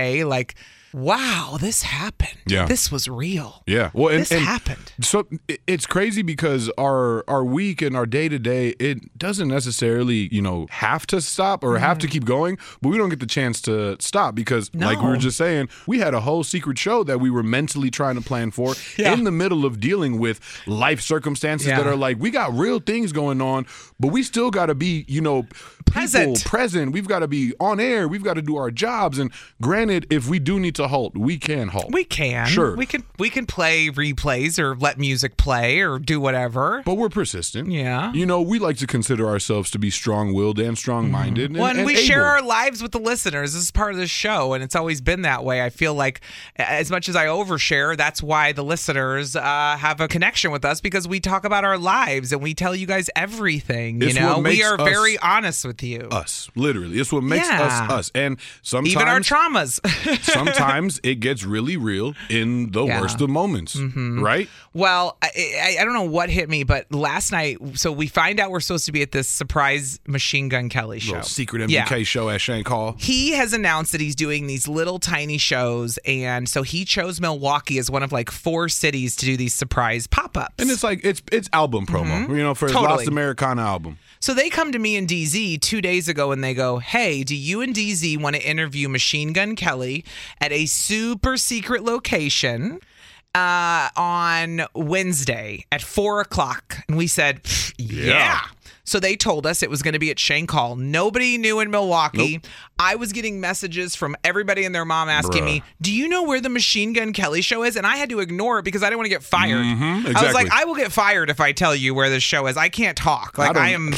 wow, this happened. Yeah. This was real. Yeah. Well, this happened. So it's crazy because our week and our day-to-day, it doesn't necessarily, have to stop or have to keep going, but we don't get the chance to stop because, like we were just saying, we had a whole secret show that we were mentally trying to plan for in the middle of dealing with life circumstances that are like, we got real things going on, but we still got to be, present. We've got to be on air. We've got to do our jobs. And granted, if we do need to halt, we can halt. We can. Sure. We can play replays or let music play or do whatever. But we're persistent. Yeah. We like to consider ourselves to be strong-willed and strong-minded. And we able. share our lives with the listeners. This is part of the show, and it's always been that way. I feel like as much as I overshare, that's why the listeners have a connection with us, because we talk about our lives and we tell you guys everything. We are very honest with you. Us, literally. It's what makes us. And sometimes even our traumas. Sometimes it gets really real in the worst of moments, right? Well, I don't know what hit me, but last night, so we find out we're supposed to be at this surprise Machine Gun Kelly show. Little secret MGK show at Shank Hall. He has announced that he's doing these little tiny shows, and so he chose Milwaukee as one of like 4 cities to do these surprise pop-ups. And it's like, it's album promo, for his Lost Americana album. So they come to me and DZ 2 days ago and they go, hey, do you and DZ want to interview Machine Gun Kelly at a super secret location on Wednesday at 4:00? And we said, yeah. So they told us it was going to be at Shank Hall. Nobody knew in Milwaukee. Nope. I was getting messages from everybody and their mom asking me, do you know where the Machine Gun Kelly show is? And I had to ignore it because I didn't want to get fired. Exactly. I was like, I will get fired if I tell you where this show is. I can't talk. Like I am...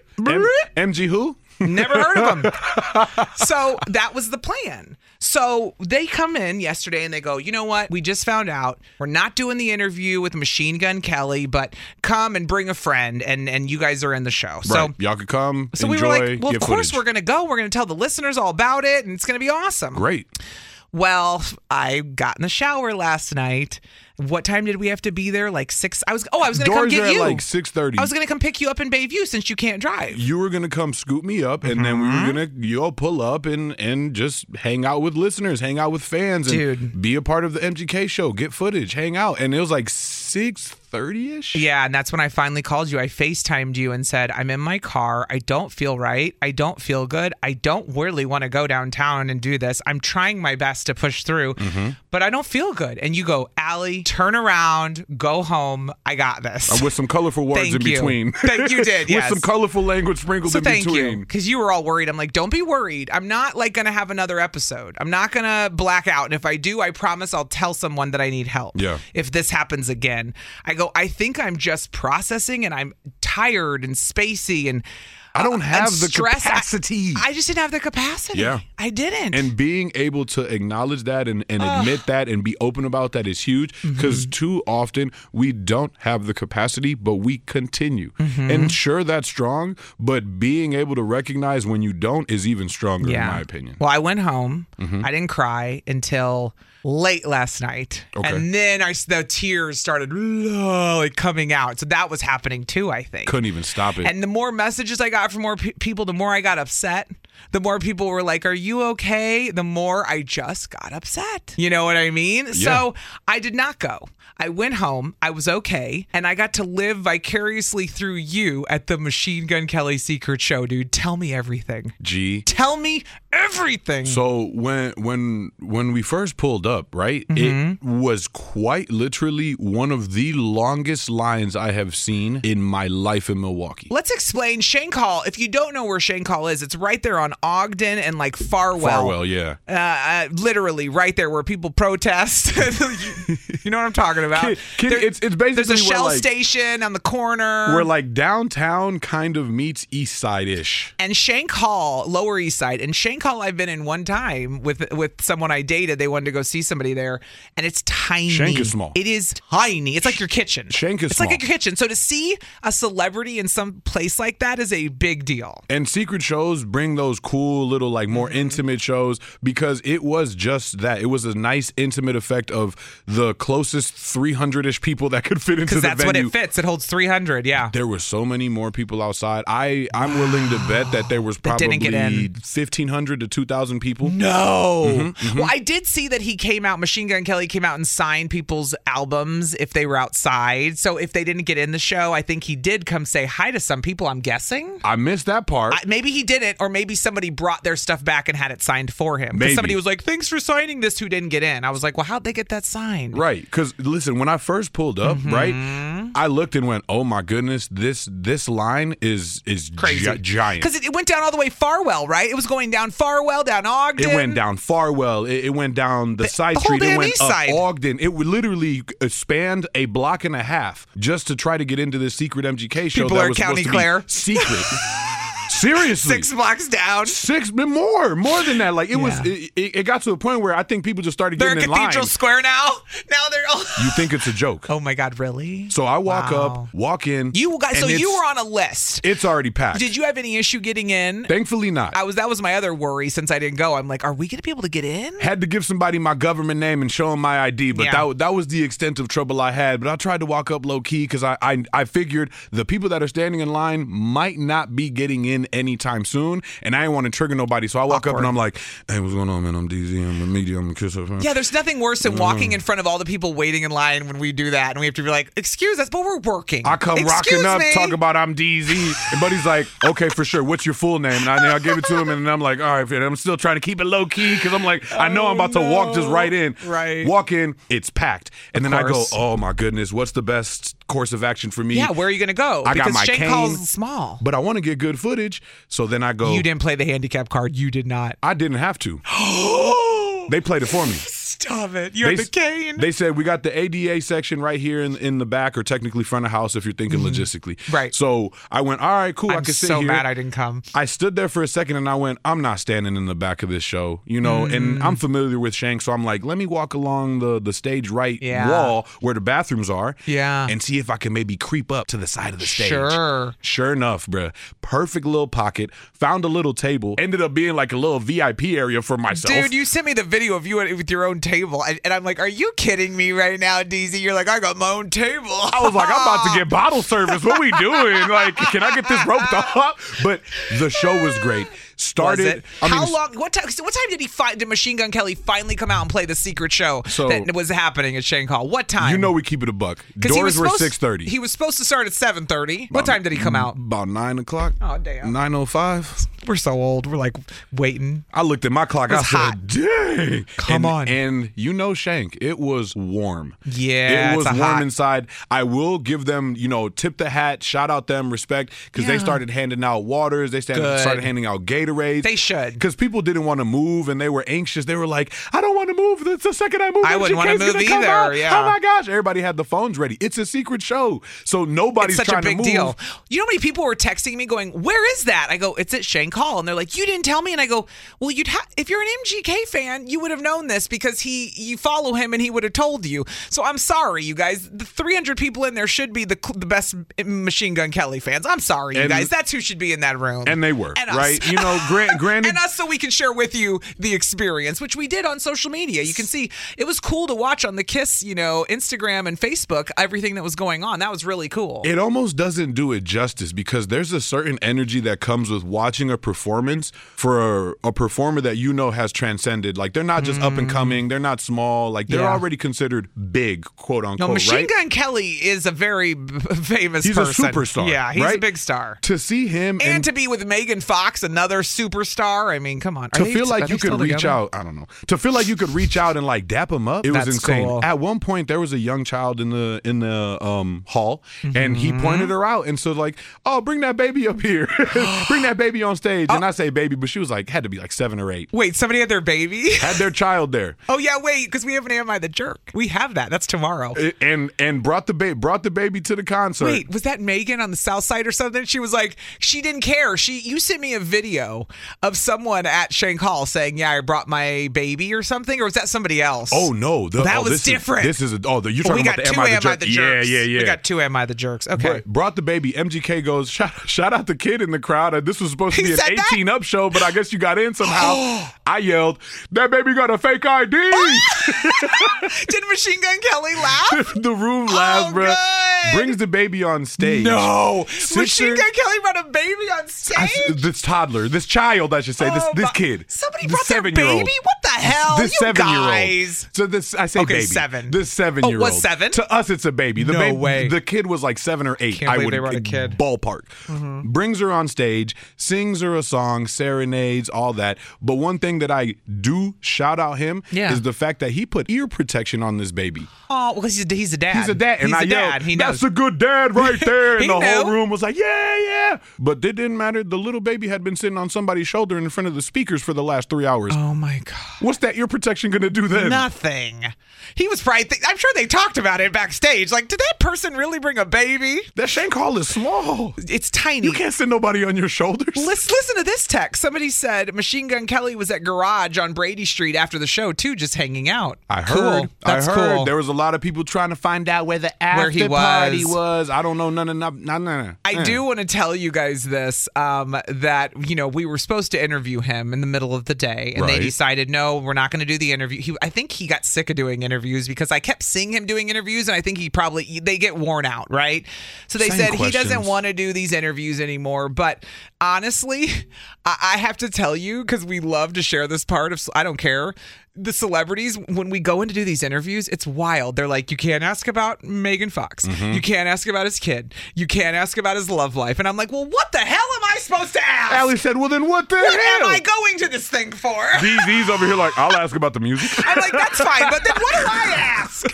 MG who? Never heard of them. So that was the plan. So they come in yesterday and they go, you know what? We just found out we're not doing the interview with Machine Gun Kelly, but come and bring a friend and you guys are in the show. Right. So y'all could come, so enjoy, we were like, well, of course footage. we're going to go. We're going to tell the listeners all about it and it's going to be awesome. Great. Well, I got in the shower last night. What time did we have to be there? Like 6. I was going to come get you. Like 6:30. I was going to come pick you up in Bayview since you can't drive. You were going to come scoop me up, and then we were going to pull up and just hang out with listeners, hang out with fans, and be a part of the MGK show, get footage, hang out. And it was like 6:30ish. Yeah, and that's when I finally called you. I FaceTimed you and said, I'm in my car. I don't feel right. I don't feel good. I don't really want to go downtown and do this. I'm trying my best to push through, but I don't feel good. And you go, Allie, turn around, go home. I got this. With some colorful words in between. Thank you, did, yes. With some colorful language sprinkled in between. Thank you, because you were all worried. I'm like, don't be worried. I'm not like going to have another episode. I'm not going to black out. And if I do, I promise I'll tell someone that I need help. Yeah. If this happens again. I go, I think I'm just processing and I'm tired and spacey and I don't have the capacity. I just didn't have the capacity. Yeah. I didn't. And being able to acknowledge that and admit that and be open about that is huge because too often we don't have the capacity, but we continue. And sure, that's strong, but being able to recognize when you don't is even stronger in my opinion. Well, I went home. I didn't cry until late last night. Okay. And then the tears started coming out. So that was happening too, I think. Couldn't even stop it. And the more messages I got from more people, the more I got upset. The more people were like, are you okay? The more I just got upset. You know what I mean? Yeah. So I did not go. I went home. I was okay. And I got to live vicariously through you at the Machine Gun Kelly secret show, dude. Tell me everything. Tell me everything. So when we first pulled up, right, it was quite literally one of the longest lines I have seen in my life in Milwaukee. Let's explain Shank Hall. If you don't know where Shank Hall is, it's right there on Ogden and like Farwell. Farwell, yeah. Literally right there where people protest. You know what I'm talking about? It's basically there's a Shell like, station on the corner. Where like downtown kind of meets East Side-ish. And Shank Hall, Lower East Side. And Shank Hall I've been in one time with someone I dated. They wanted to go see somebody there. And it's tiny. Shank is small. It is tiny. It's like your kitchen. Shank is it's small. like your kitchen. So to see a celebrity in some place like that is a big deal. And secret shows bring those cool little like more intimate shows because it was just that. It was a nice intimate effect of the closest 300-ish people that could fit into the venue. Because that's what it fits. It holds 300, yeah. There were so many more people outside. I'm willing to bet that there was probably 1,500 to 2,000 people. No. Well, I did see that he came out, Machine Gun Kelly came out and signed people's albums if they were outside. So if they didn't get in the show, I think he did come say hi to some people, I'm guessing. I missed that part. Maybe he didn't, or maybe somebody brought their stuff back and had it signed for him. Maybe. Somebody was like, thanks for signing this, who didn't get in. I was like, well, how'd they get that signed? Right, because listen, when I first pulled up, right, I looked and went, oh my goodness, this line is crazy, giant. Because it went down all the way Farwell, right? It was going down Farwell, down Ogden. It went down Farwell. It went down the side street. It went up Ogden. It would literally spanned a block and a half just to try to get into this secret MGK show People that are was County supposed to Clare. be secret. Seriously, 6 blocks down. More than that. Like it was. It got to a point where I think people just started getting in line. They're at Cathedral Square now. Now they're all. You think it's a joke? Oh my God, really? So I walk in. You guys. So you were on a list. It's already packed. Did you have any issue getting in? Thankfully not. That was my other worry since I didn't go. I'm like, are we going to be able to get in? Had to give somebody my government name and show them my ID, but that was the extent of trouble I had. But I tried to walk up low key because I figured the people that are standing in line might not be getting in anytime soon. And I didn't want to trigger nobody, so I walk up and I'm like, "Hey, what's going on, man? I'm DZ. I'm a media. I'm a Kiss FM." Yeah, there's nothing worse than walking in front of all the people waiting in line when we do that, and we have to be like, "Excuse us, but we're working." I come rocking up, talk about I'm DZ, and Buddy's like, "Okay, for sure. What's your full name?" And I give it to him, and I'm like, "All right." And I'm still trying to keep it low key because I'm like, I know I'm about to walk just right in. Right. Walk in, it's packed, and then I go, "Oh my goodness, what's the best course of action for me?" Yeah, where are you going to go? I got my Shank cane, Hall's small, but I want to get good footage. So then I go. You didn't play the handicap card. You did not. I didn't have to. They played it for me. Stop it. You had the cane. They said we got the ADA section right here in the back, or technically front of house if you're thinking logistically. Right. So I went, all right, cool. I can sit here. I'm so mad I didn't come. I stood there for a second and I went, I'm not standing in the back of this show, and I'm familiar with Shank, so I'm like, let me walk along the stage right wall where the bathrooms are and see if I can maybe creep up to the side of the stage. Sure enough, bruh. Perfect little pocket. Found a little table. Ended up being like a little VIP area for myself. Dude, you sent me the video of you with your own table. And I'm like, are you kidding me right now, DZ? You're like, I got my own table. I was like, I'm about to get bottle service. What are we doing? Like, can I get this roped up? But the show was great. Started. How long? What time did Machine Gun Kelly finally come out and play the secret show that was happening at Shank Hall? What time? You know we keep it a buck. Doors were 6:30. He was supposed to start at 7:30. What time did he come out? About 9 o'clock. Oh damn. 9:05. We're so old. We're like waiting. I looked at my clock. I said, "Dang, come on!" And Shank, it was warm. Yeah, it was warm inside. I will give them, tip the hat, shout out them, respect, because they started handing out waters. They started handing out Gatorades. They should, because people didn't want to move and they were anxious. They were like, "I don't want to move. That's the second I move, I wouldn't want to move either." Yeah. Oh my gosh! Everybody had the phones ready. It's a secret show, so nobody's trying to move. It's such a big deal. You know how many people were texting me going, "Where is that?" I go, "It's at Shank Hall," and they're like, "You didn't tell me." And I go, "Well, if you're an MGK fan, you would have known this because you follow him and he would have told you." So I'm sorry, you guys. The 300 people in there should be the best Machine Gun Kelly fans. I'm sorry, you guys. That's who should be in that room. And they were, and us. right? Granted. And us, so we can share with you the experience, which we did on social media. You can see it was cool to watch on the Kiss, Instagram and Facebook, everything that was going on. That was really cool. It almost doesn't do it justice because there's a certain energy that comes with watching a performance for a performer that has transcended. Like, they're not just up and coming. They're not small. Like, they're already considered big, quote unquote. No, Machine right? Gun Kelly is a very famous person. He's a superstar. Yeah, he's right? a big star. To see him and to be with Megan Fox, another superstar. I mean, come on. To feel like you could reach out, I don't know. To feel like you could reach out and like dap him up, it was insane. Cool. At one point, there was a young child in the hall, and he pointed her out and so like, oh, bring that baby up here, bring that baby on stage. And I say baby, but she was like, had to be like 7 or 8. Wait, somebody had their baby? Had their child there. Oh yeah, wait, because we have an Am I the Jerk? We have that. That's tomorrow. And brought the baby to the concert. Wait, was that Megan on the South Side or something? She was like, she didn't care. You sent me a video of someone at Shank Hall saying, yeah, I brought my baby or something, or was that somebody else? Oh no, that was different. You're talking about the Am I the Jerk? Yeah. We got 2 Am I the Jerks. Okay. Brought the baby. MGK goes, shout out the kid in the crowd. This was supposed to be an 18 up show, but I guess you got in somehow. I yelled, that baby got a fake ID. Did Machine Gun Kelly laugh? The room laughs, bro. Brings the baby on stage. No. Machine Gun Kelly brought a baby on stage? This child, I should say, this kid. Somebody brought their baby? What the hell? This 7-year-old. So I say okay, baby. 7. This 7-year-old. Was 7? To us, it's a baby. No way. The kid was like 7 or 8. Can't believe they brought a kid. Ballpark. Mm-hmm. Brings her on stage, sings her a song, serenades, all that. But one thing that I do shout out him is the fact that he put ear protection on this baby. Oh, well, he's a dad. He's a dad. And he's a dad. He knows. That's a good dad right there. And the whole room was like, yeah. But it didn't matter. The little baby had been sitting on somebody's shoulder in front of the speakers for the last 3 hours. Oh, my God. What's that ear protection going to do then? Nothing. He was probably, I'm sure they talked about it backstage. Like, did that person really bring a baby? That Shank Hall is small. It's tiny. You can't send nobody on your shoulders. Listen to this text. Somebody said Machine Gun Kelly was at Garage on Brady Street after the show, too, just hanging out. I heard. Cool. That's cool. There was a lot of people trying to find out where the after party was. I don't know none. I do want to tell you guys this, that, we were supposed to interview him in the middle of the day, and they decided, no, we're not going to do the interview. I think he got sick of doing interviews because I kept seeing him doing interviews, and I think they get worn out, right? So they said he doesn't want to do these interviews anymore. But honestly, I have to tell you, because we love to share this part of, I don't care, the celebrities, when we go in to do these interviews, it's wild. They're like, you can't ask about Megan Fox. Mm-hmm. You can't ask about his kid. You can't ask about his love life. And I'm like, well, what the hell am I supposed to ask? Allie said, well, then what the hell? What am I going to this thing for? DZ's over here like, I'll ask about the music. I'm like, that's fine, but then what do I ask?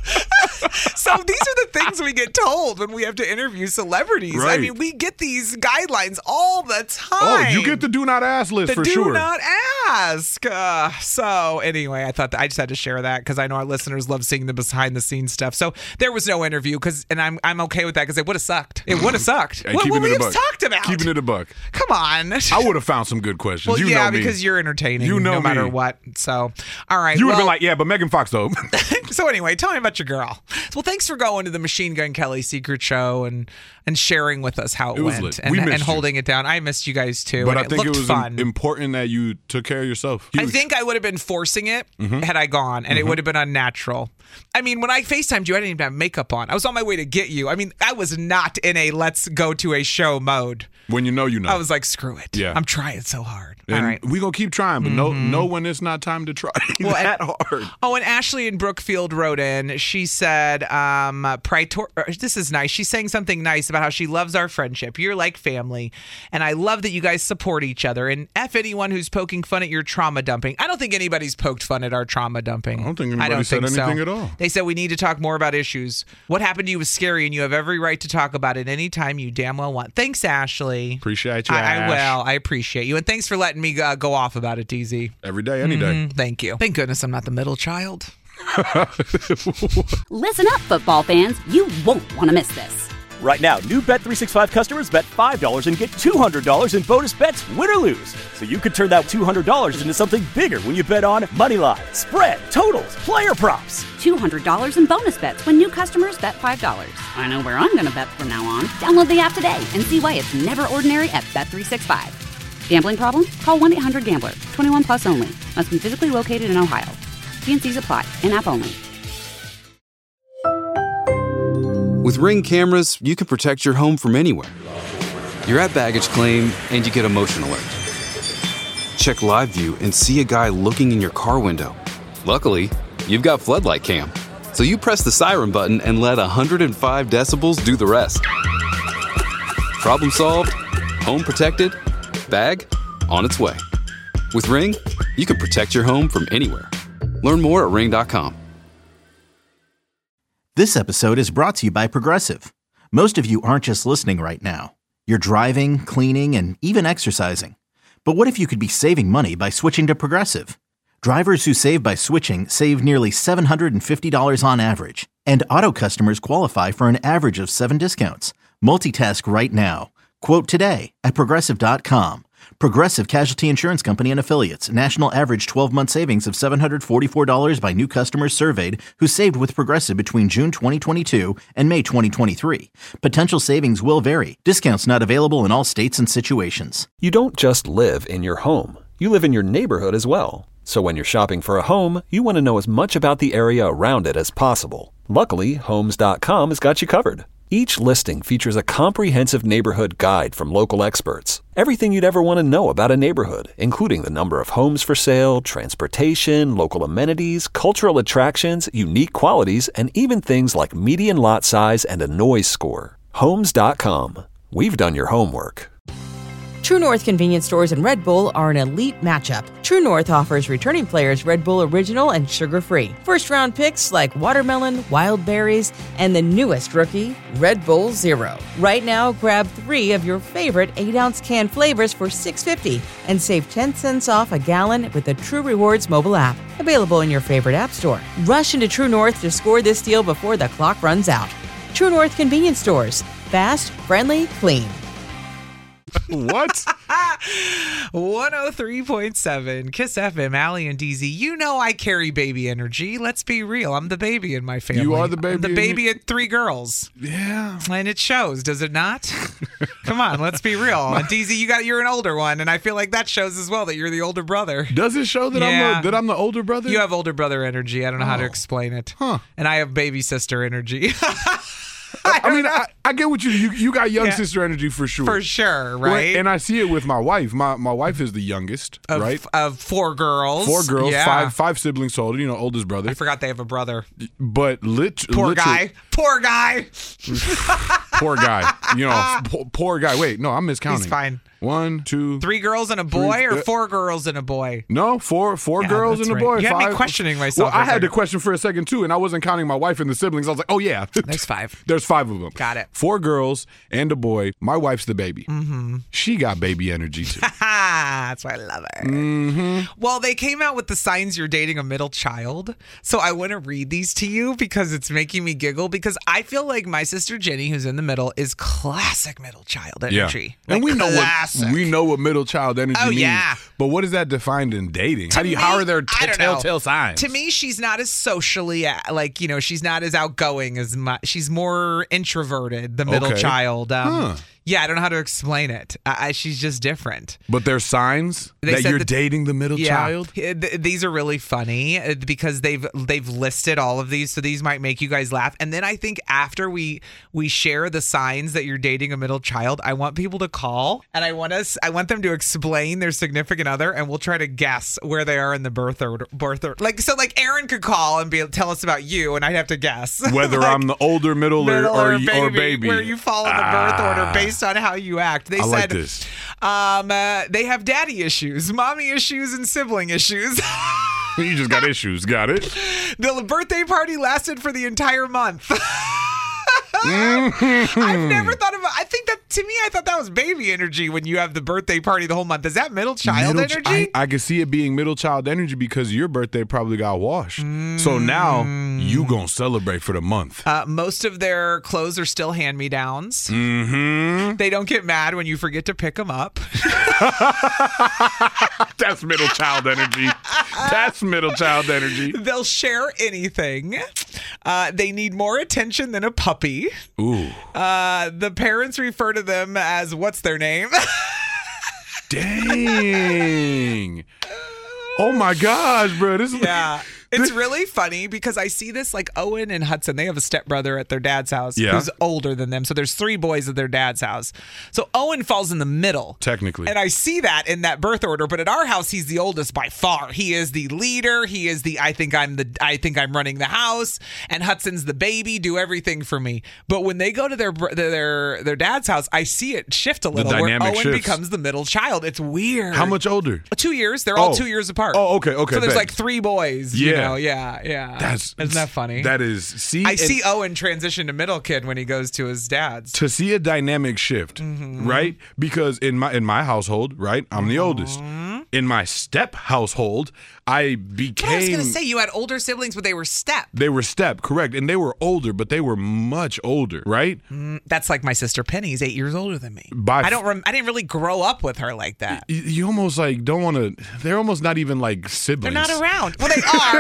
So these are the things we get told when we have to interview celebrities. Right. I mean, we get these guidelines all the time. Oh, you get the do not ask list for sure. Do not ask. So anyway, I thought that I just had to share that because I know our listeners love seeing the behind the scenes stuff. So there was no interview and I'm okay with that because it would have sucked. It would have sucked. Hey, what would we have talked about? Keeping it a buck. Come on. I would have found some good questions. Well, you know me. Because you're entertaining. You know no matter me. what. So, all right. You would have been like, yeah, but Megan Fox though. So anyway, tell me about your girl. Well, thanks for going to the Machine Gun Kelly secret show and sharing with us how it went lit. and holding it down. I missed you guys too. But and I think it was fun. important that you took care of yourself. Huge. I think I would have been forcing it had I gone, and it would have been unnatural. I mean, when I FaceTimed you, I didn't even have makeup on. I was on my way to get you. I mean, I was not in a let's go to a show mode. When you know, you know. I was like, screw it. Yeah. I'm trying so hard. And all right. We're going to keep trying, but know when it's not time to try that hard. Oh, and Ashley in Brookfield wrote in. She said, this is nice. She's saying something nice about how she loves our friendship. You're like family. And I love that you guys support each other. And F anyone who's poking fun at your trauma dumping. I don't think anybody's poked fun at our trauma dumping. I don't think anybody said anything at all. They said we need to talk more about issues. What happened to you was scary, and you have every right to talk about it anytime you damn well want. Thanks, Ashley. Appreciate you, I will. I appreciate you. And thanks for letting me go off about it, DZ. Every day, any day. Thank you. Thank goodness I'm not the middle child. Listen up, football fans. You won't want to miss this. Right now, new Bet365 customers bet $5 and get $200 in bonus bets, win or lose. So you could turn that $200 into something bigger when you bet on Moneyline, spread, totals, player props. $200 in bonus bets when new customers bet $5. I know where I'm going to bet from now on. Download the app today and see why it's never ordinary at Bet365. Gambling problem? Call 1-800-GAMBLER. 21 plus only. Must be physically located in Ohio. T&Cs apply. In-app only. With Ring cameras, you can protect your home from anywhere. You're at baggage claim and you get a motion alert. Check live view and see a guy looking in your car window. Luckily, you've got Floodlight Cam. So you press the siren button and let 105 decibels do the rest. Problem solved? Home protected? Bag on its way. With Ring, you can protect your home from anywhere. Learn more at ring.com. This episode is brought to you by Progressive. Most of you aren't just listening right now. You're driving, cleaning, and even exercising. But what if you could be saving money by switching to Progressive? Drivers who save by switching save nearly $750 on average. And auto customers qualify for an average of 7 discounts. Multitask right now. Quote today at Progressive.com. Progressive Casualty Insurance Company and Affiliates. National average 12-month savings of $744 by new customers surveyed who saved with Progressive between June 2022 and May 2023. Potential savings will vary. Discounts not available in all states and situations. You don't just live in your home. You live in your neighborhood as well. So when you're shopping for a home, you want to know as much about the area around it as possible. Luckily, Homes.com has got you covered. Each listing features a comprehensive neighborhood guide from local experts. Everything you'd ever want to know about a neighborhood, including the number of homes for sale, transportation, local amenities, cultural attractions, unique qualities, and even things like median lot size and a noise score. Homes.com. We've done your homework. True North convenience stores and Red Bull are an elite matchup. True North offers returning players Red Bull Original and sugar-free. First-round picks like watermelon, wild berries, and the newest rookie, Red Bull Zero. Right now, grab 3 of your favorite 8-ounce can flavors for $6.50 and save 10 cents off a gallon with the True Rewards mobile app. Available in your favorite app store. Rush into True North to score this deal before the clock runs out. True North convenience stores. Fast, friendly, clean. What? 103.7 Kiss FM, Allie and DZ. You know I carry baby energy. Let's be real. I'm the baby in my family. You are the baby. I'm the baby at 3 girls. Yeah. And it shows, does it not? Come on, let's be real. And DZ, you're an older one, and I feel like that shows as well that you're the older brother. Does it show that I'm the older brother? You have older brother energy. I don't know how to explain it. Huh. And I have baby sister energy. I get what you got young sister energy for sure. For sure, right? And I see it with my wife. My wife is the youngest, right? Of 4 girls. 4 girls, yeah. five siblings total, oldest brother. I forgot they have a brother. But Poor guy. Poor guy. Poor guy. Wait, no, I'm miscounting. He's fine. 1, 2, 3 girls and a boy, or 4 girls and a boy? No, four girls and a boy. You had 5. me questioning myself. Well, I had to question for a second too, and I wasn't counting my wife and the siblings. I was like, oh yeah, there's 5. There's 5 of them. Got it. 4 girls and a boy. My wife's the baby. Mm-hmm. She got baby energy too. That's why I love her. Mm-hmm. Well, they came out with the signs you're dating a middle child, so I want to read these to you because it's making me giggle. Because I feel like my sister Jenny, who's in the middle, is classic middle child energy. Yeah. And we know what middle child energy means. Yeah. But what is that defined in dating? How are there telltale signs? To me, she's not as socially she's not as outgoing as much. She's more introverted, the middle child. Yeah, I don't know how to explain it. She's just different. But there's signs that you're dating the middle child? These are really funny because they've listed all of these, so these might make you guys laugh. And then I think after we share the signs that you're dating a middle child, I want people to call, and I want them to explain their significant other, and we'll try to guess where they are in the birth order. Like Aaron could call and tell us about you, and I'd have to guess. Whether I'm the older, middle or baby. Where you fall in the birth order based on how you act. They said like this. They have daddy issues, mommy issues, and sibling issues. You just got issues. Got it. The birthday party lasted for the entire month. I've never thought about. I think that to me, I thought that was baby energy when you have the birthday party the whole month. Is that middle child energy? I can see it being middle child energy because your birthday probably got washed. So now you gonna celebrate for the month. Most of their clothes are still hand-me-downs. Mm-hmm. They don't get mad when you forget to pick them up. That's middle child energy. That's middle child energy. They'll share anything. They need more attention than a puppy. Ooh. The parents refer to them as what's their name? Dang. Oh my gosh, bro. This is It's really funny because I see this like Owen and Hudson. They have a stepbrother at their dad's house who's older than them. So there's 3 boys at their dad's house. So Owen falls in the middle. Technically. And I see that in that birth order. But at our house, he's the oldest by far. He is the leader. He is the I think I'm running the house. And Hudson's the baby, do everything for me. But when they go to their dad's house, I see it shift a little where Owen becomes the middle child. It's weird. How much older? 2 years. They're all 2 years apart. Oh, okay. So there's like 3 boys. Yeah. You know? Yeah. Isn't that funny? That is. I see Owen transition to middle kid when he goes to his dad's. To see a dynamic shift, right? Because in my household, right, I'm the oldest. In my step household, I became... I was going to say, you had older siblings, but they were step. They were step, correct. And they were older, but they were much older, right? That's like my sister Penny's 8 years older than me. I didn't really grow up with her like that. You almost like don't want to... They're almost not even like siblings. They're not around. Well, they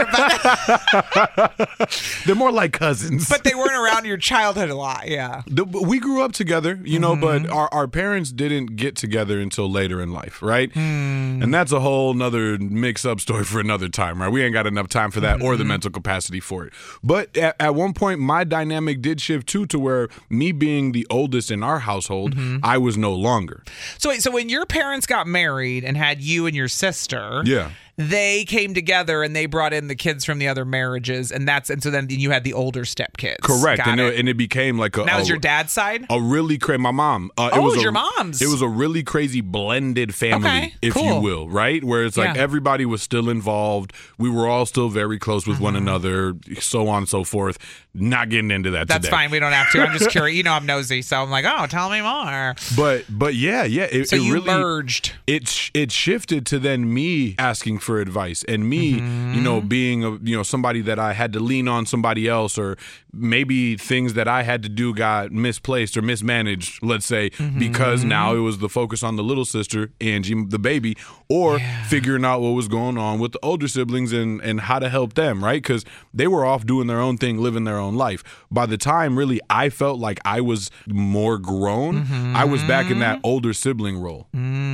are, but... They're more like cousins. But they weren't around your childhood a lot, yeah. We grew up together, you know, but our parents didn't get together until later in life, right? And that's a whole nother mix-up story for another time, right? We ain't got enough time for that or the mental capacity for it. But at one point, my dynamic did shift too, to where me being the oldest in our household, I was no longer. So wait, so when your parents got married and had you and your sister, they came together and they brought in the kids from the other marriages, and so then you had the older stepkids. Correct, and it became like a. That was your dad's side. A really crazy. My mom. It was your mom's. It was a really crazy blended family, if you will, right? Where it's like everybody was still involved. We were all still very close with one another, so on and so forth. Not getting into that. That's today. fine. We don't have to. I'm just curious. You know, I'm nosy, so I'm like, oh, tell me more. But yeah. So you really merged. It shifted to then me asking for advice and me, you know, being somebody that I had to lean on somebody else, or maybe things that I had to do got misplaced or mismanaged, let's say, because now it was the focus on the little sister, Angie, the baby, or figuring out what was going on with the older siblings and how to help them, right? Because they were off doing their own thing, living their own life. By the time really I felt like I was more grown, I was back in that older sibling role.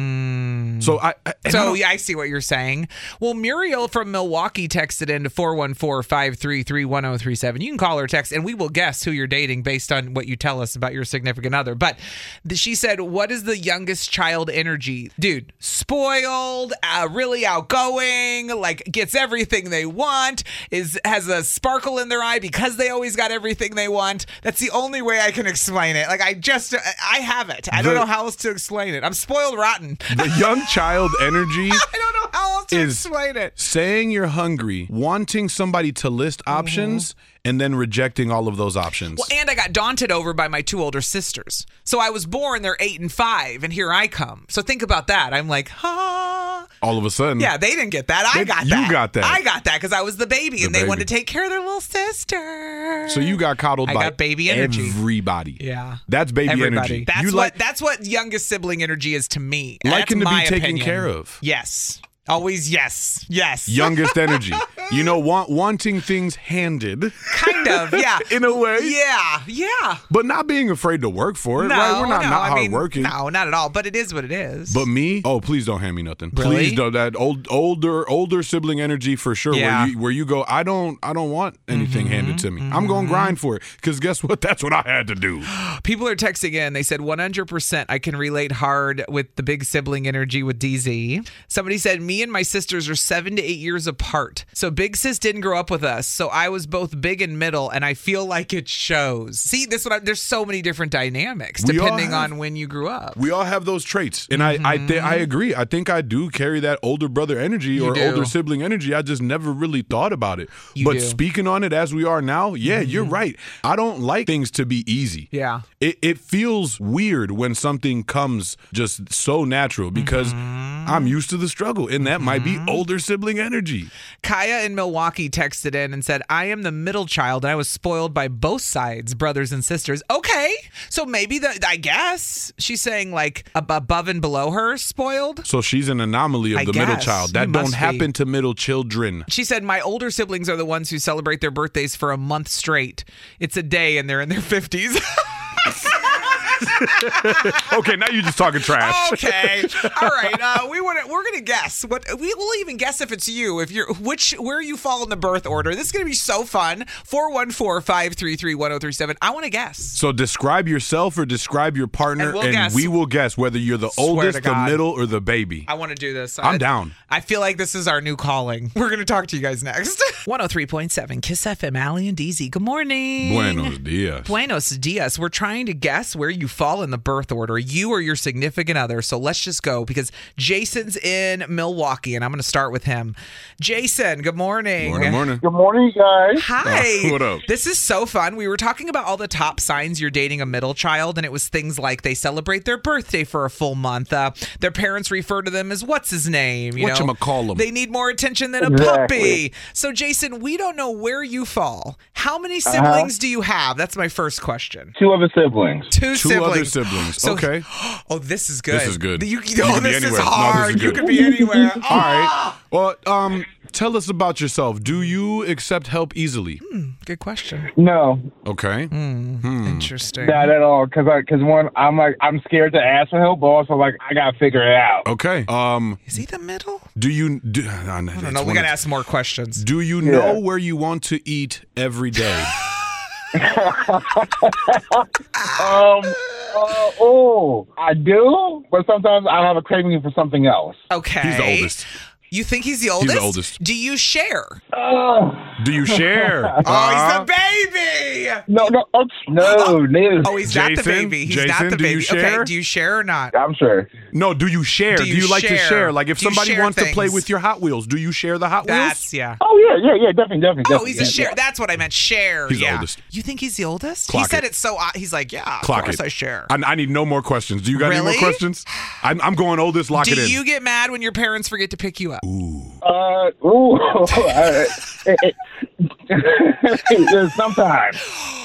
So I see what you're saying. Well, Muriel from Milwaukee texted in to 414-533-1037. You can call or text, and we will guess who you're dating based on what you tell us about your significant other. But she said, what is the youngest child energy? Dude, spoiled, really outgoing, like gets everything they want, has a sparkle in their eye because they always got everything they want. That's the only way I can explain it. Like I have it. I don't know how else to explain it. I'm spoiled rotten. The young child energy I don't know how else to explain it. Saying you're hungry, wanting somebody to list options, and then rejecting all of those options. Well, and I got daunted over by my 2 older sisters. So I was born, they're 8 and 5, and here I come. So think about that. I'm like, all of a sudden. Yeah, they didn't get that. I got that. You got that. I got that because I was the baby, and they wanted to take care of their little sister. So you got coddled by baby energy. Everybody. Yeah. That's baby energy. That's what youngest sibling energy is to me. Liking to be taken opinion. care of. Yes. Always yes. Youngest energy. You know, wanting things handed. Kind of, yeah. In a way. Yeah. But not being afraid to work for it, right? We're not hardworking. No, not at all. But it is what it is. But me? Oh, please don't hand me nothing. Really? Please don't. That older sibling energy for sure. Yeah. Where you go, I don't want anything handed to me. I'm going to grind for it. Because guess what? That's what I had to do. People are texting in. They said 100% I can relate hard with the big sibling energy with DZ. Somebody said, me and my sisters are 7 to 8 years apart. So big sis didn't grow up with us. So I was both big and middle, and I feel like it shows. See, there's so many different dynamics depending on when you grew up. We all have those traits. And I agree. I think I do carry that older brother energy or older sibling energy. I just never really thought about it. Speaking on it as we are now, you're right. I don't like things to be easy. Yeah. It feels weird when something comes just so natural because I'm used to the struggle, and that might be older sibling energy. Kaya in Milwaukee texted in and said, I am the middle child, and I was spoiled by both sides, brothers and sisters. Okay, so maybe I guess she's saying like above and below her spoiled. So she's an anomaly of the middle child. That don't happen to middle children. She said, my older siblings are the ones who celebrate their birthdays for a month straight. It's a day, and they're in their 50s. Okay, now you're just talking trash. Okay. All right. We're gonna guess. We'll even guess if it's you. Where you fall in the birth order. This is gonna be so fun. 414-533-1037. I want to guess. So describe yourself or describe your partner, and we will guess whether you're the oldest, the middle, or the baby. I want to do this. I'm down. I feel like this is our new calling. We're gonna talk to you guys next. 103.7 Kiss FM. Allie and DZ. Good morning. Buenos dias. Buenos dias. We're trying to guess where you fall in the birth order, you or your significant other. So let's just go because Jason's in Milwaukee, and I'm going to start with him. Jason, good morning. Morning. Good morning, guys. Hi. What up? This is so fun. We were talking about all the top signs you're dating a middle child, and it was things like they celebrate their birthday for a full month. Their parents refer to them as what's his name? Whatchamacallem. They need more attention than a puppy. So, Jason, we don't know where you fall. How many siblings do you have? That's my first question. 2 other siblings. Two other siblings. So, okay. Oh, this is good. This is good. This is anywhere. hard. No, you could be anywhere. All right. Well, tell us about yourself. Do you accept help easily? Good question. No. Okay. Interesting. Not at all. Because one, I'm scared to ask for help, but also I gotta figure it out. Okay. Is he the middle? Do you? I don't know. We gotta ask more questions. Do you know where you want to eat every day? I do, but sometimes I have a craving for something else. Okay. He's the oldest. You think he's the oldest? He's the oldest. Do you share? Do you share? He's the baby. No, neither. Oh, he's not the baby. He's not the baby. Do you share? Okay, do you share or not? I'm sure. No, do you share? Do you like to share? Like if Do you somebody share wants to play things? with your Hot Wheels, do you share the Hot Wheels? Yeah. Oh, yeah, definitely. Oh, he's a share. That's what I meant. Share. He's the yeah. oldest. You think he's the oldest? Clock he said it. it so. He's like, yeah. Clock of course it. I share. I need no more questions. Do you got any more Really? questions? I'm going oldest. Lock it in. Do you get mad when your parents forget to pick you up? Sometimes.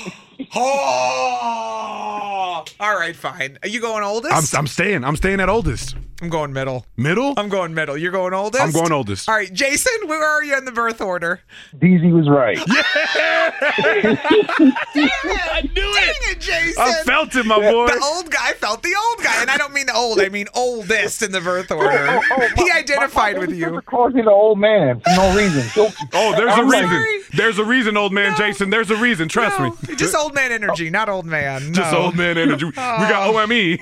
Oh, all right, fine. Are you going oldest? I'm staying at oldest. I'm going middle. Middle? I'm going middle. You're going oldest? I'm going oldest. All right, Jason, where are you in the birth order? DZ was right. Yeah! I knew it! Dang it, Jason! I felt it, my boy. The old guy felt the old guy, and I don't mean old. I mean oldest in the birth order. He identified with you. Calls me the old man for no reason. There's a reason. There's a reason, old man Jason. There's a reason. Trust me. Just old man energy, not old man. Just old man energy. We got OME.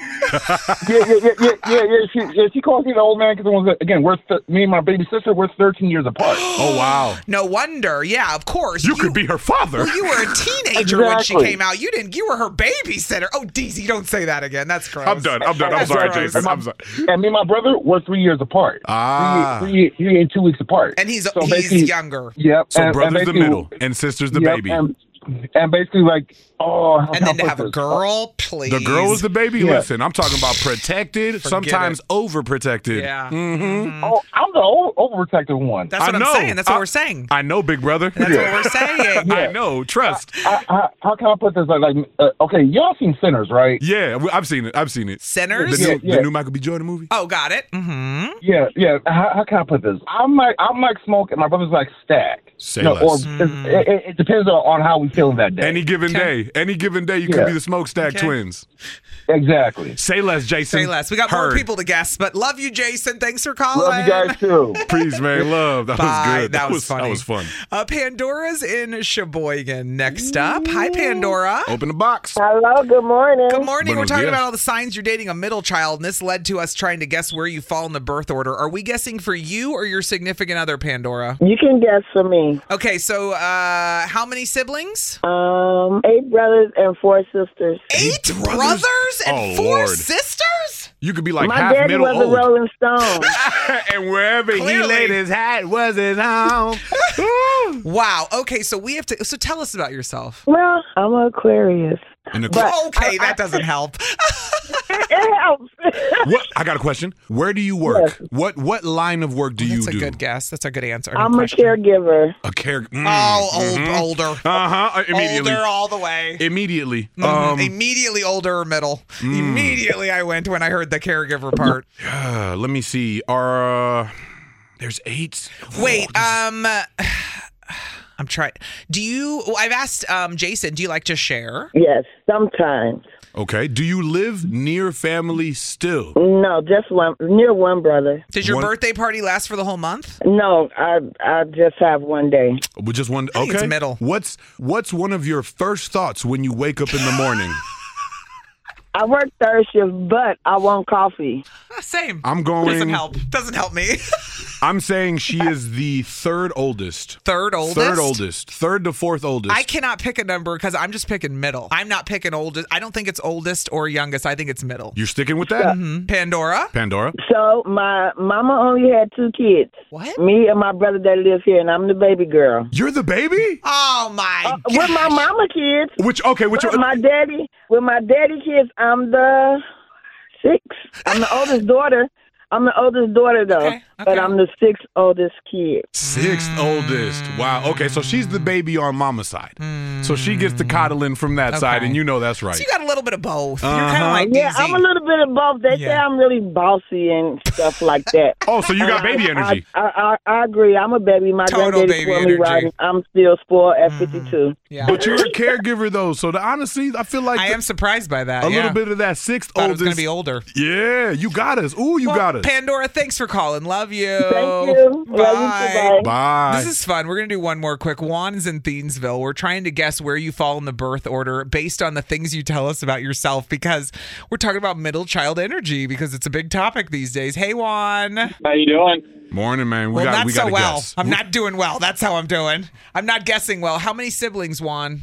Yeah. She calls me the old man because again, me and my baby sister, we're 13 years apart. Oh wow! No wonder. Yeah, of course. You could be her father. Well, you were a teenager when she came out. You were her babysitter. Oh, DZ, don't say that again. That's gross. I'm done. I'm sorry, Jason. I'm sorry. And me and my brother, we're 3 years apart. 3 and 2 weeks apart. And he's younger. Yep. So brother's the middle, and sister's the baby. And basically, and then to have a girl, please. The girl is the baby. Yeah. Listen, I'm talking about protected, sometimes overprotected. Yeah. Mm-hmm. Oh, I'm the overprotected one. That's what I'm saying. That's what we're saying. I know, big brother. That's what we're saying. I know. Trust. How can I put this? Okay, y'all seen Sinners, right? Yeah, I've seen it. Sinners? The new Michael B. Jordan movie. Oh, got it. Mm-hmm. Yeah. How can I put this? I'm like Smoke, and my brother's like Stack. Say less. It depends on how we feeling that day. Any given day, you could be the Smokestack twins. Exactly. Say less, Jason. Say less. We got more people to guess, but love you, Jason. Thanks for calling. Love you guys too. Please, man, love. That was good. That was funny. That was fun. Pandora's in Sheboygan. Next up, hi Pandora. Open the box. Hello. Good morning. Good morning. Buenos We're talking dias. about all the signs you're dating a middle child, and this led to us trying to guess where you fall in the birth order. Are we guessing for you or your significant other, Pandora? You can guess for me. Okay, so how many siblings? 8 brothers and 4 sisters. 8 brothers and 4 sisters? You could be like My half daddy middle was old. a Rolling Stone. And wherever he laid his hat was his home. Wow. Okay, so we have to. So tell us about yourself. Well, I'm an Aquarius. Okay, that doesn't help. It helps. I got a question. Where do you work? Yes. What line of work do you do? That's a good guess. That's a good answer. I'm a caregiver. A care. Older. Immediately. Older all the way. Immediately. Immediately older or middle. Immediately I went when I heard the caregiver part. Let me see. There's 8. Wait. I'm trying. I've asked Jason, do you like to share? Yes, sometimes. Okay. Do you live near family still? No, just near one brother. Did your birthday party last for the whole month? No, I just have one day. Just one. Okay. It's middle. What's one of your first thoughts when you wake up in the morning? I work third shift, but I want coffee. Same. I'm going. Doesn't help me. I'm saying she is the third oldest. Third oldest? Third oldest. Third to fourth oldest. I cannot pick a number because I'm just picking middle. I'm not picking oldest. I don't think it's oldest or youngest. I think it's middle. You're sticking with that? Mm-hmm. Pandora? So my mama only had 2 kids. What? Me and my brother that lives here, and I'm the baby girl. You're the baby? Oh, my God. With my mama kids. With my daddy kids, I'm the 6th. I'm the oldest daughter. I'm the oldest daughter, though, but I'm the 6th oldest kid. 6th oldest. Wow. Okay, so she's the baby on mama's side. So she gets the coddling from that side, and you know that's right. So you got a little bit of both. You're kind of like Yeah, DZ. I'm a little bit of both. They say I'm really bossy and stuff like that. Oh, so you got baby energy. I agree. I'm a baby. My Total granddaddy baby spoiled me right. energy. I'm still spoiled at 52. Yeah. But you're a caregiver, though, so honestly, I feel like I am surprised by that. a little bit of that 6th Thought oldest. it was going to be older. Yeah, you got us. Ooh, you got us. Pandora, thanks for calling. Love you. Thank you. Bye. Love you too. Bye. This is fun. We're going to do one more quick. Juan's in Thiensville. We're trying to guess where you fall in the birth order based on the things you tell us about yourself because we're talking about middle child energy because it's a big topic these days. Hey, Juan. How you doing? Morning, man. We Well, got not to so well. guess. I'm not doing well. That's how I'm doing. I'm not guessing well. How many siblings, Juan?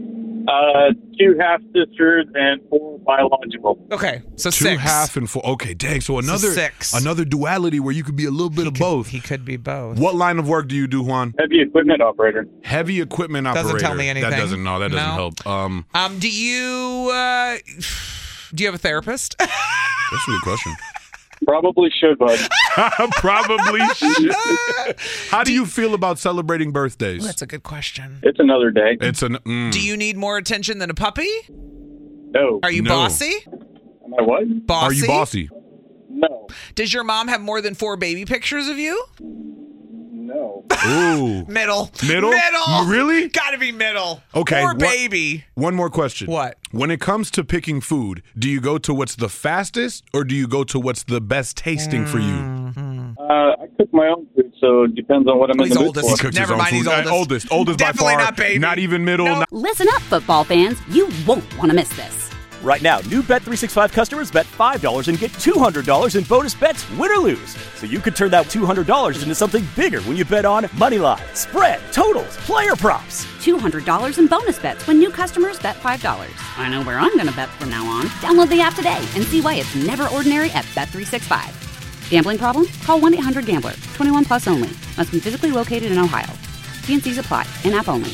2 half sisters and 4 biological. Okay, so 2 6. half and 4. Okay, dang. So So 6. another duality where you could be a little bit of both. He could be both. What line of work do you do, Juan? Heavy equipment operator. Heavy equipment Doesn't operator. tell me anything. That doesn't help. Do you have a therapist? That's a good question. Probably should, bud. Probably should. How do you feel about celebrating birthdays? That's a good question. It's another day. Do you need more attention than a puppy? No. Are you bossy? Am I what? Bossy? Are you bossy? No. Does your mom have more than 4 baby pictures of you? No. Ooh. Middle. Middle? Really? Gotta be middle. Okay. Or baby. One more question. What? When it comes to picking food, do you go to what's the fastest or do you go to what's the best tasting for you? I cook my own food, so it depends on what I'm in the mood for. He cooks his own food. Oldest by Definitely far. not baby. Not even middle. Listen up, football fans. You won't want to miss this. Right now, new Bet365 customers bet $5 and get $200 in bonus bets, win or lose. So you could turn that $200 into something bigger when you bet on money line, spread, totals, player props. $200 in bonus bets when new customers bet $5. I know where I'm going to bet from now on. Download the app today and see why it's never ordinary at Bet365. Gambling problem? Call 1-800-GAMBLER. 21 plus only. Must be physically located in Ohio. T&Cs apply. In-app only.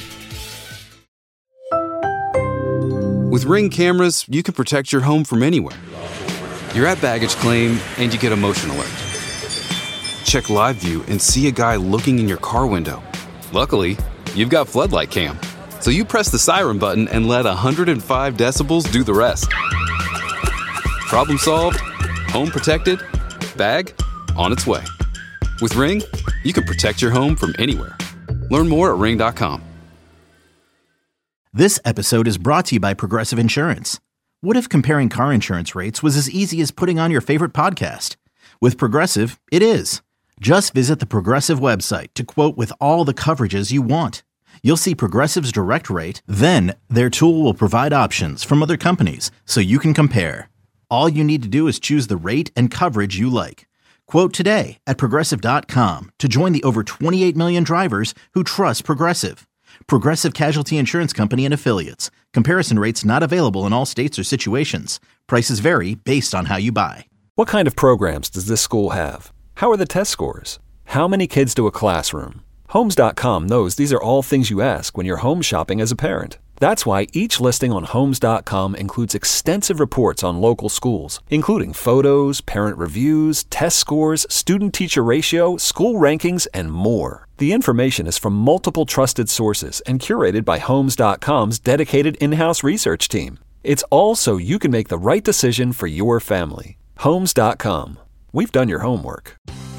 With Ring cameras, you can protect your home from anywhere. You're at baggage claim and you get emotion alert. Check live view and see a guy looking in your car window. Luckily, you've got Floodlight Cam. So you press the siren button and let 105 decibels do the rest. Problem solved, home protected, bag on its way. With Ring, you can protect your home from anywhere. Learn more at ring.com. This episode is brought to you by Progressive Insurance. What if comparing car insurance rates was as easy as putting on your favorite podcast? With Progressive, it is. Just visit the Progressive website to quote with all the coverages you want. You'll see Progressive's direct rate, then their tool will provide options from other companies so you can compare. All you need to do is choose the rate and coverage you like. Quote today at Progressive.com to join the over 28 million drivers who trust Progressive. Progressive Casualty Insurance Company and Affiliates. Comparison rates not available in all states or situations. Prices vary based on how you buy. What kind of programs does this school have? How are the test scores? How many kids do a classroom? Homes.com knows these are all things you ask when you're home shopping as a parent. That's why each listing on Homes.com includes extensive reports on local schools, including photos, parent reviews, test scores, student-teacher ratio, school rankings, and more. The information is from multiple trusted sources and curated by Homes.com's dedicated in-house research team. It's all so you can make the right decision for your family. Homes.com. We've done your homework.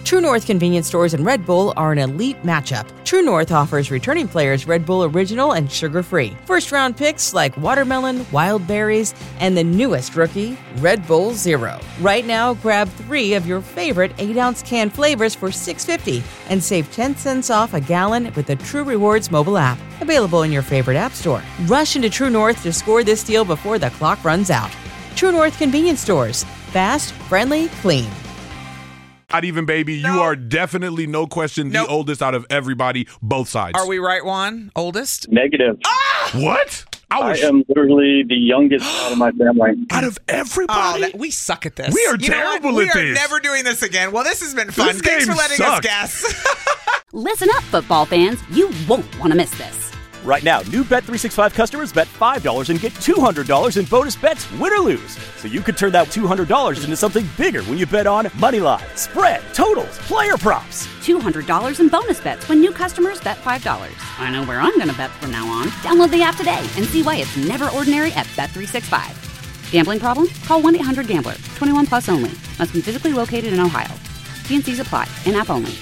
True North convenience stores and Red Bull are an elite matchup. True North offers returning players Red Bull Original and sugar-free. First-round picks like watermelon, wild berries, and the newest rookie, Red Bull Zero. Right now, grab 3 of your favorite 8-ounce can flavors for $6.50 and save 10 cents off a gallon with the True Rewards mobile app. Available in your favorite app store. Rush into True North to score this deal before the clock runs out. True North convenience stores. Fast, friendly, clean. Not even, baby. No. You are definitely, no question, the oldest out of everybody, both sides. Are we right, Juan? Oldest? Negative. Ah! What? I am literally the youngest out of my family. Out of everybody? We suck at this. We are terrible at this. We are never doing this again. Well, this has been fun. Thanks for letting us guess. Listen up, football fans. You won't want to miss this. Right now, new Bet365 customers bet $5 and get $200 in bonus bets, win or lose. So you could turn that $200 into something bigger when you bet on moneyline, spread, totals, player props. $200 in bonus bets when new customers bet $5. I know where I'm going to bet from now on. Download the app today and see why it's never ordinary at Bet365. Gambling problem? Call 1-800-GAMBLER. 21 plus only. Must be physically located in Ohio. T&Cs apply. In-app only.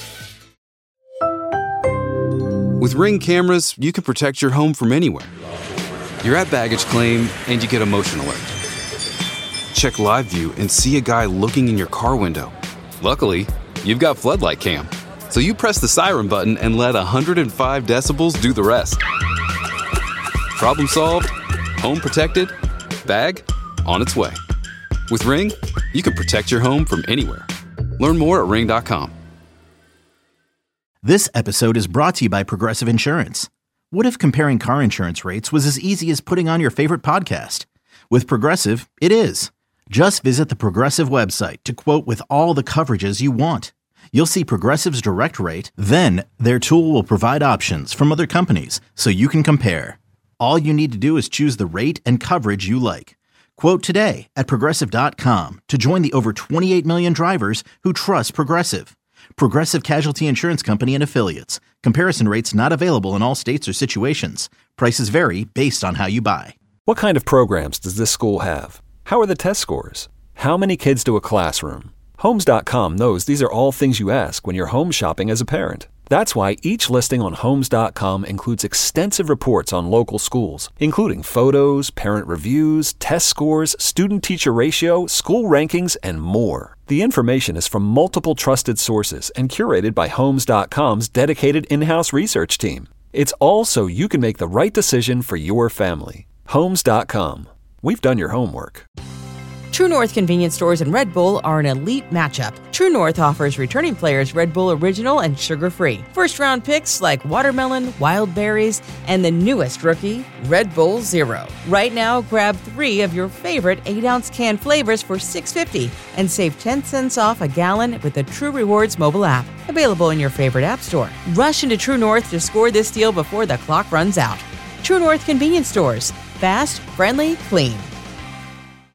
With Ring cameras, you can protect your home from anywhere. You're at baggage claim and you get a motion alert. Check live view and see a guy looking in your car window. Luckily, you've got floodlight cam. So you press the siren button and let 105 decibels do the rest. Problem solved, home protected, bag on its way. With Ring, you can protect your home from anywhere. Learn more at ring.com. This episode is brought to you by Progressive Insurance. What if comparing car insurance rates was as easy as putting on your favorite podcast? With Progressive, it is. Just visit the Progressive website to quote with all the coverages you want. You'll see Progressive's direct rate, then their tool will provide options from other companies so you can compare. All you need to do is choose the rate and coverage you like. Quote today at Progressive.com to join the over 28 million drivers who trust Progressive. Progressive Casualty Insurance Company and Affiliates. Comparison rates not available in all states or situations. Prices vary based on how you buy. What kind of programs does this school have? How are the test scores? How many kids to a classroom? Homes.com knows these are all things you ask when you're home shopping as a parent. That's why each listing on Homes.com includes extensive reports on local schools, including photos, parent reviews, test scores, student-teacher ratio, school rankings, and more. The information is from multiple trusted sources and curated by Homes.com's dedicated in-house research team. It's all so you can make the right decision for your family. Homes.com. We've done your homework. True North convenience stores and Red Bull are an elite matchup. True North offers returning players Red Bull Original and sugar-free. First-round picks like watermelon, wild berries, and the newest rookie, Red Bull Zero. Right now, grab 3 of your favorite 8-ounce can flavors for $6.50 and save 10 cents off a gallon with the True Rewards mobile app. Available in your favorite app store. Rush into True North to score this deal before the clock runs out. True North convenience stores. Fast, friendly, clean.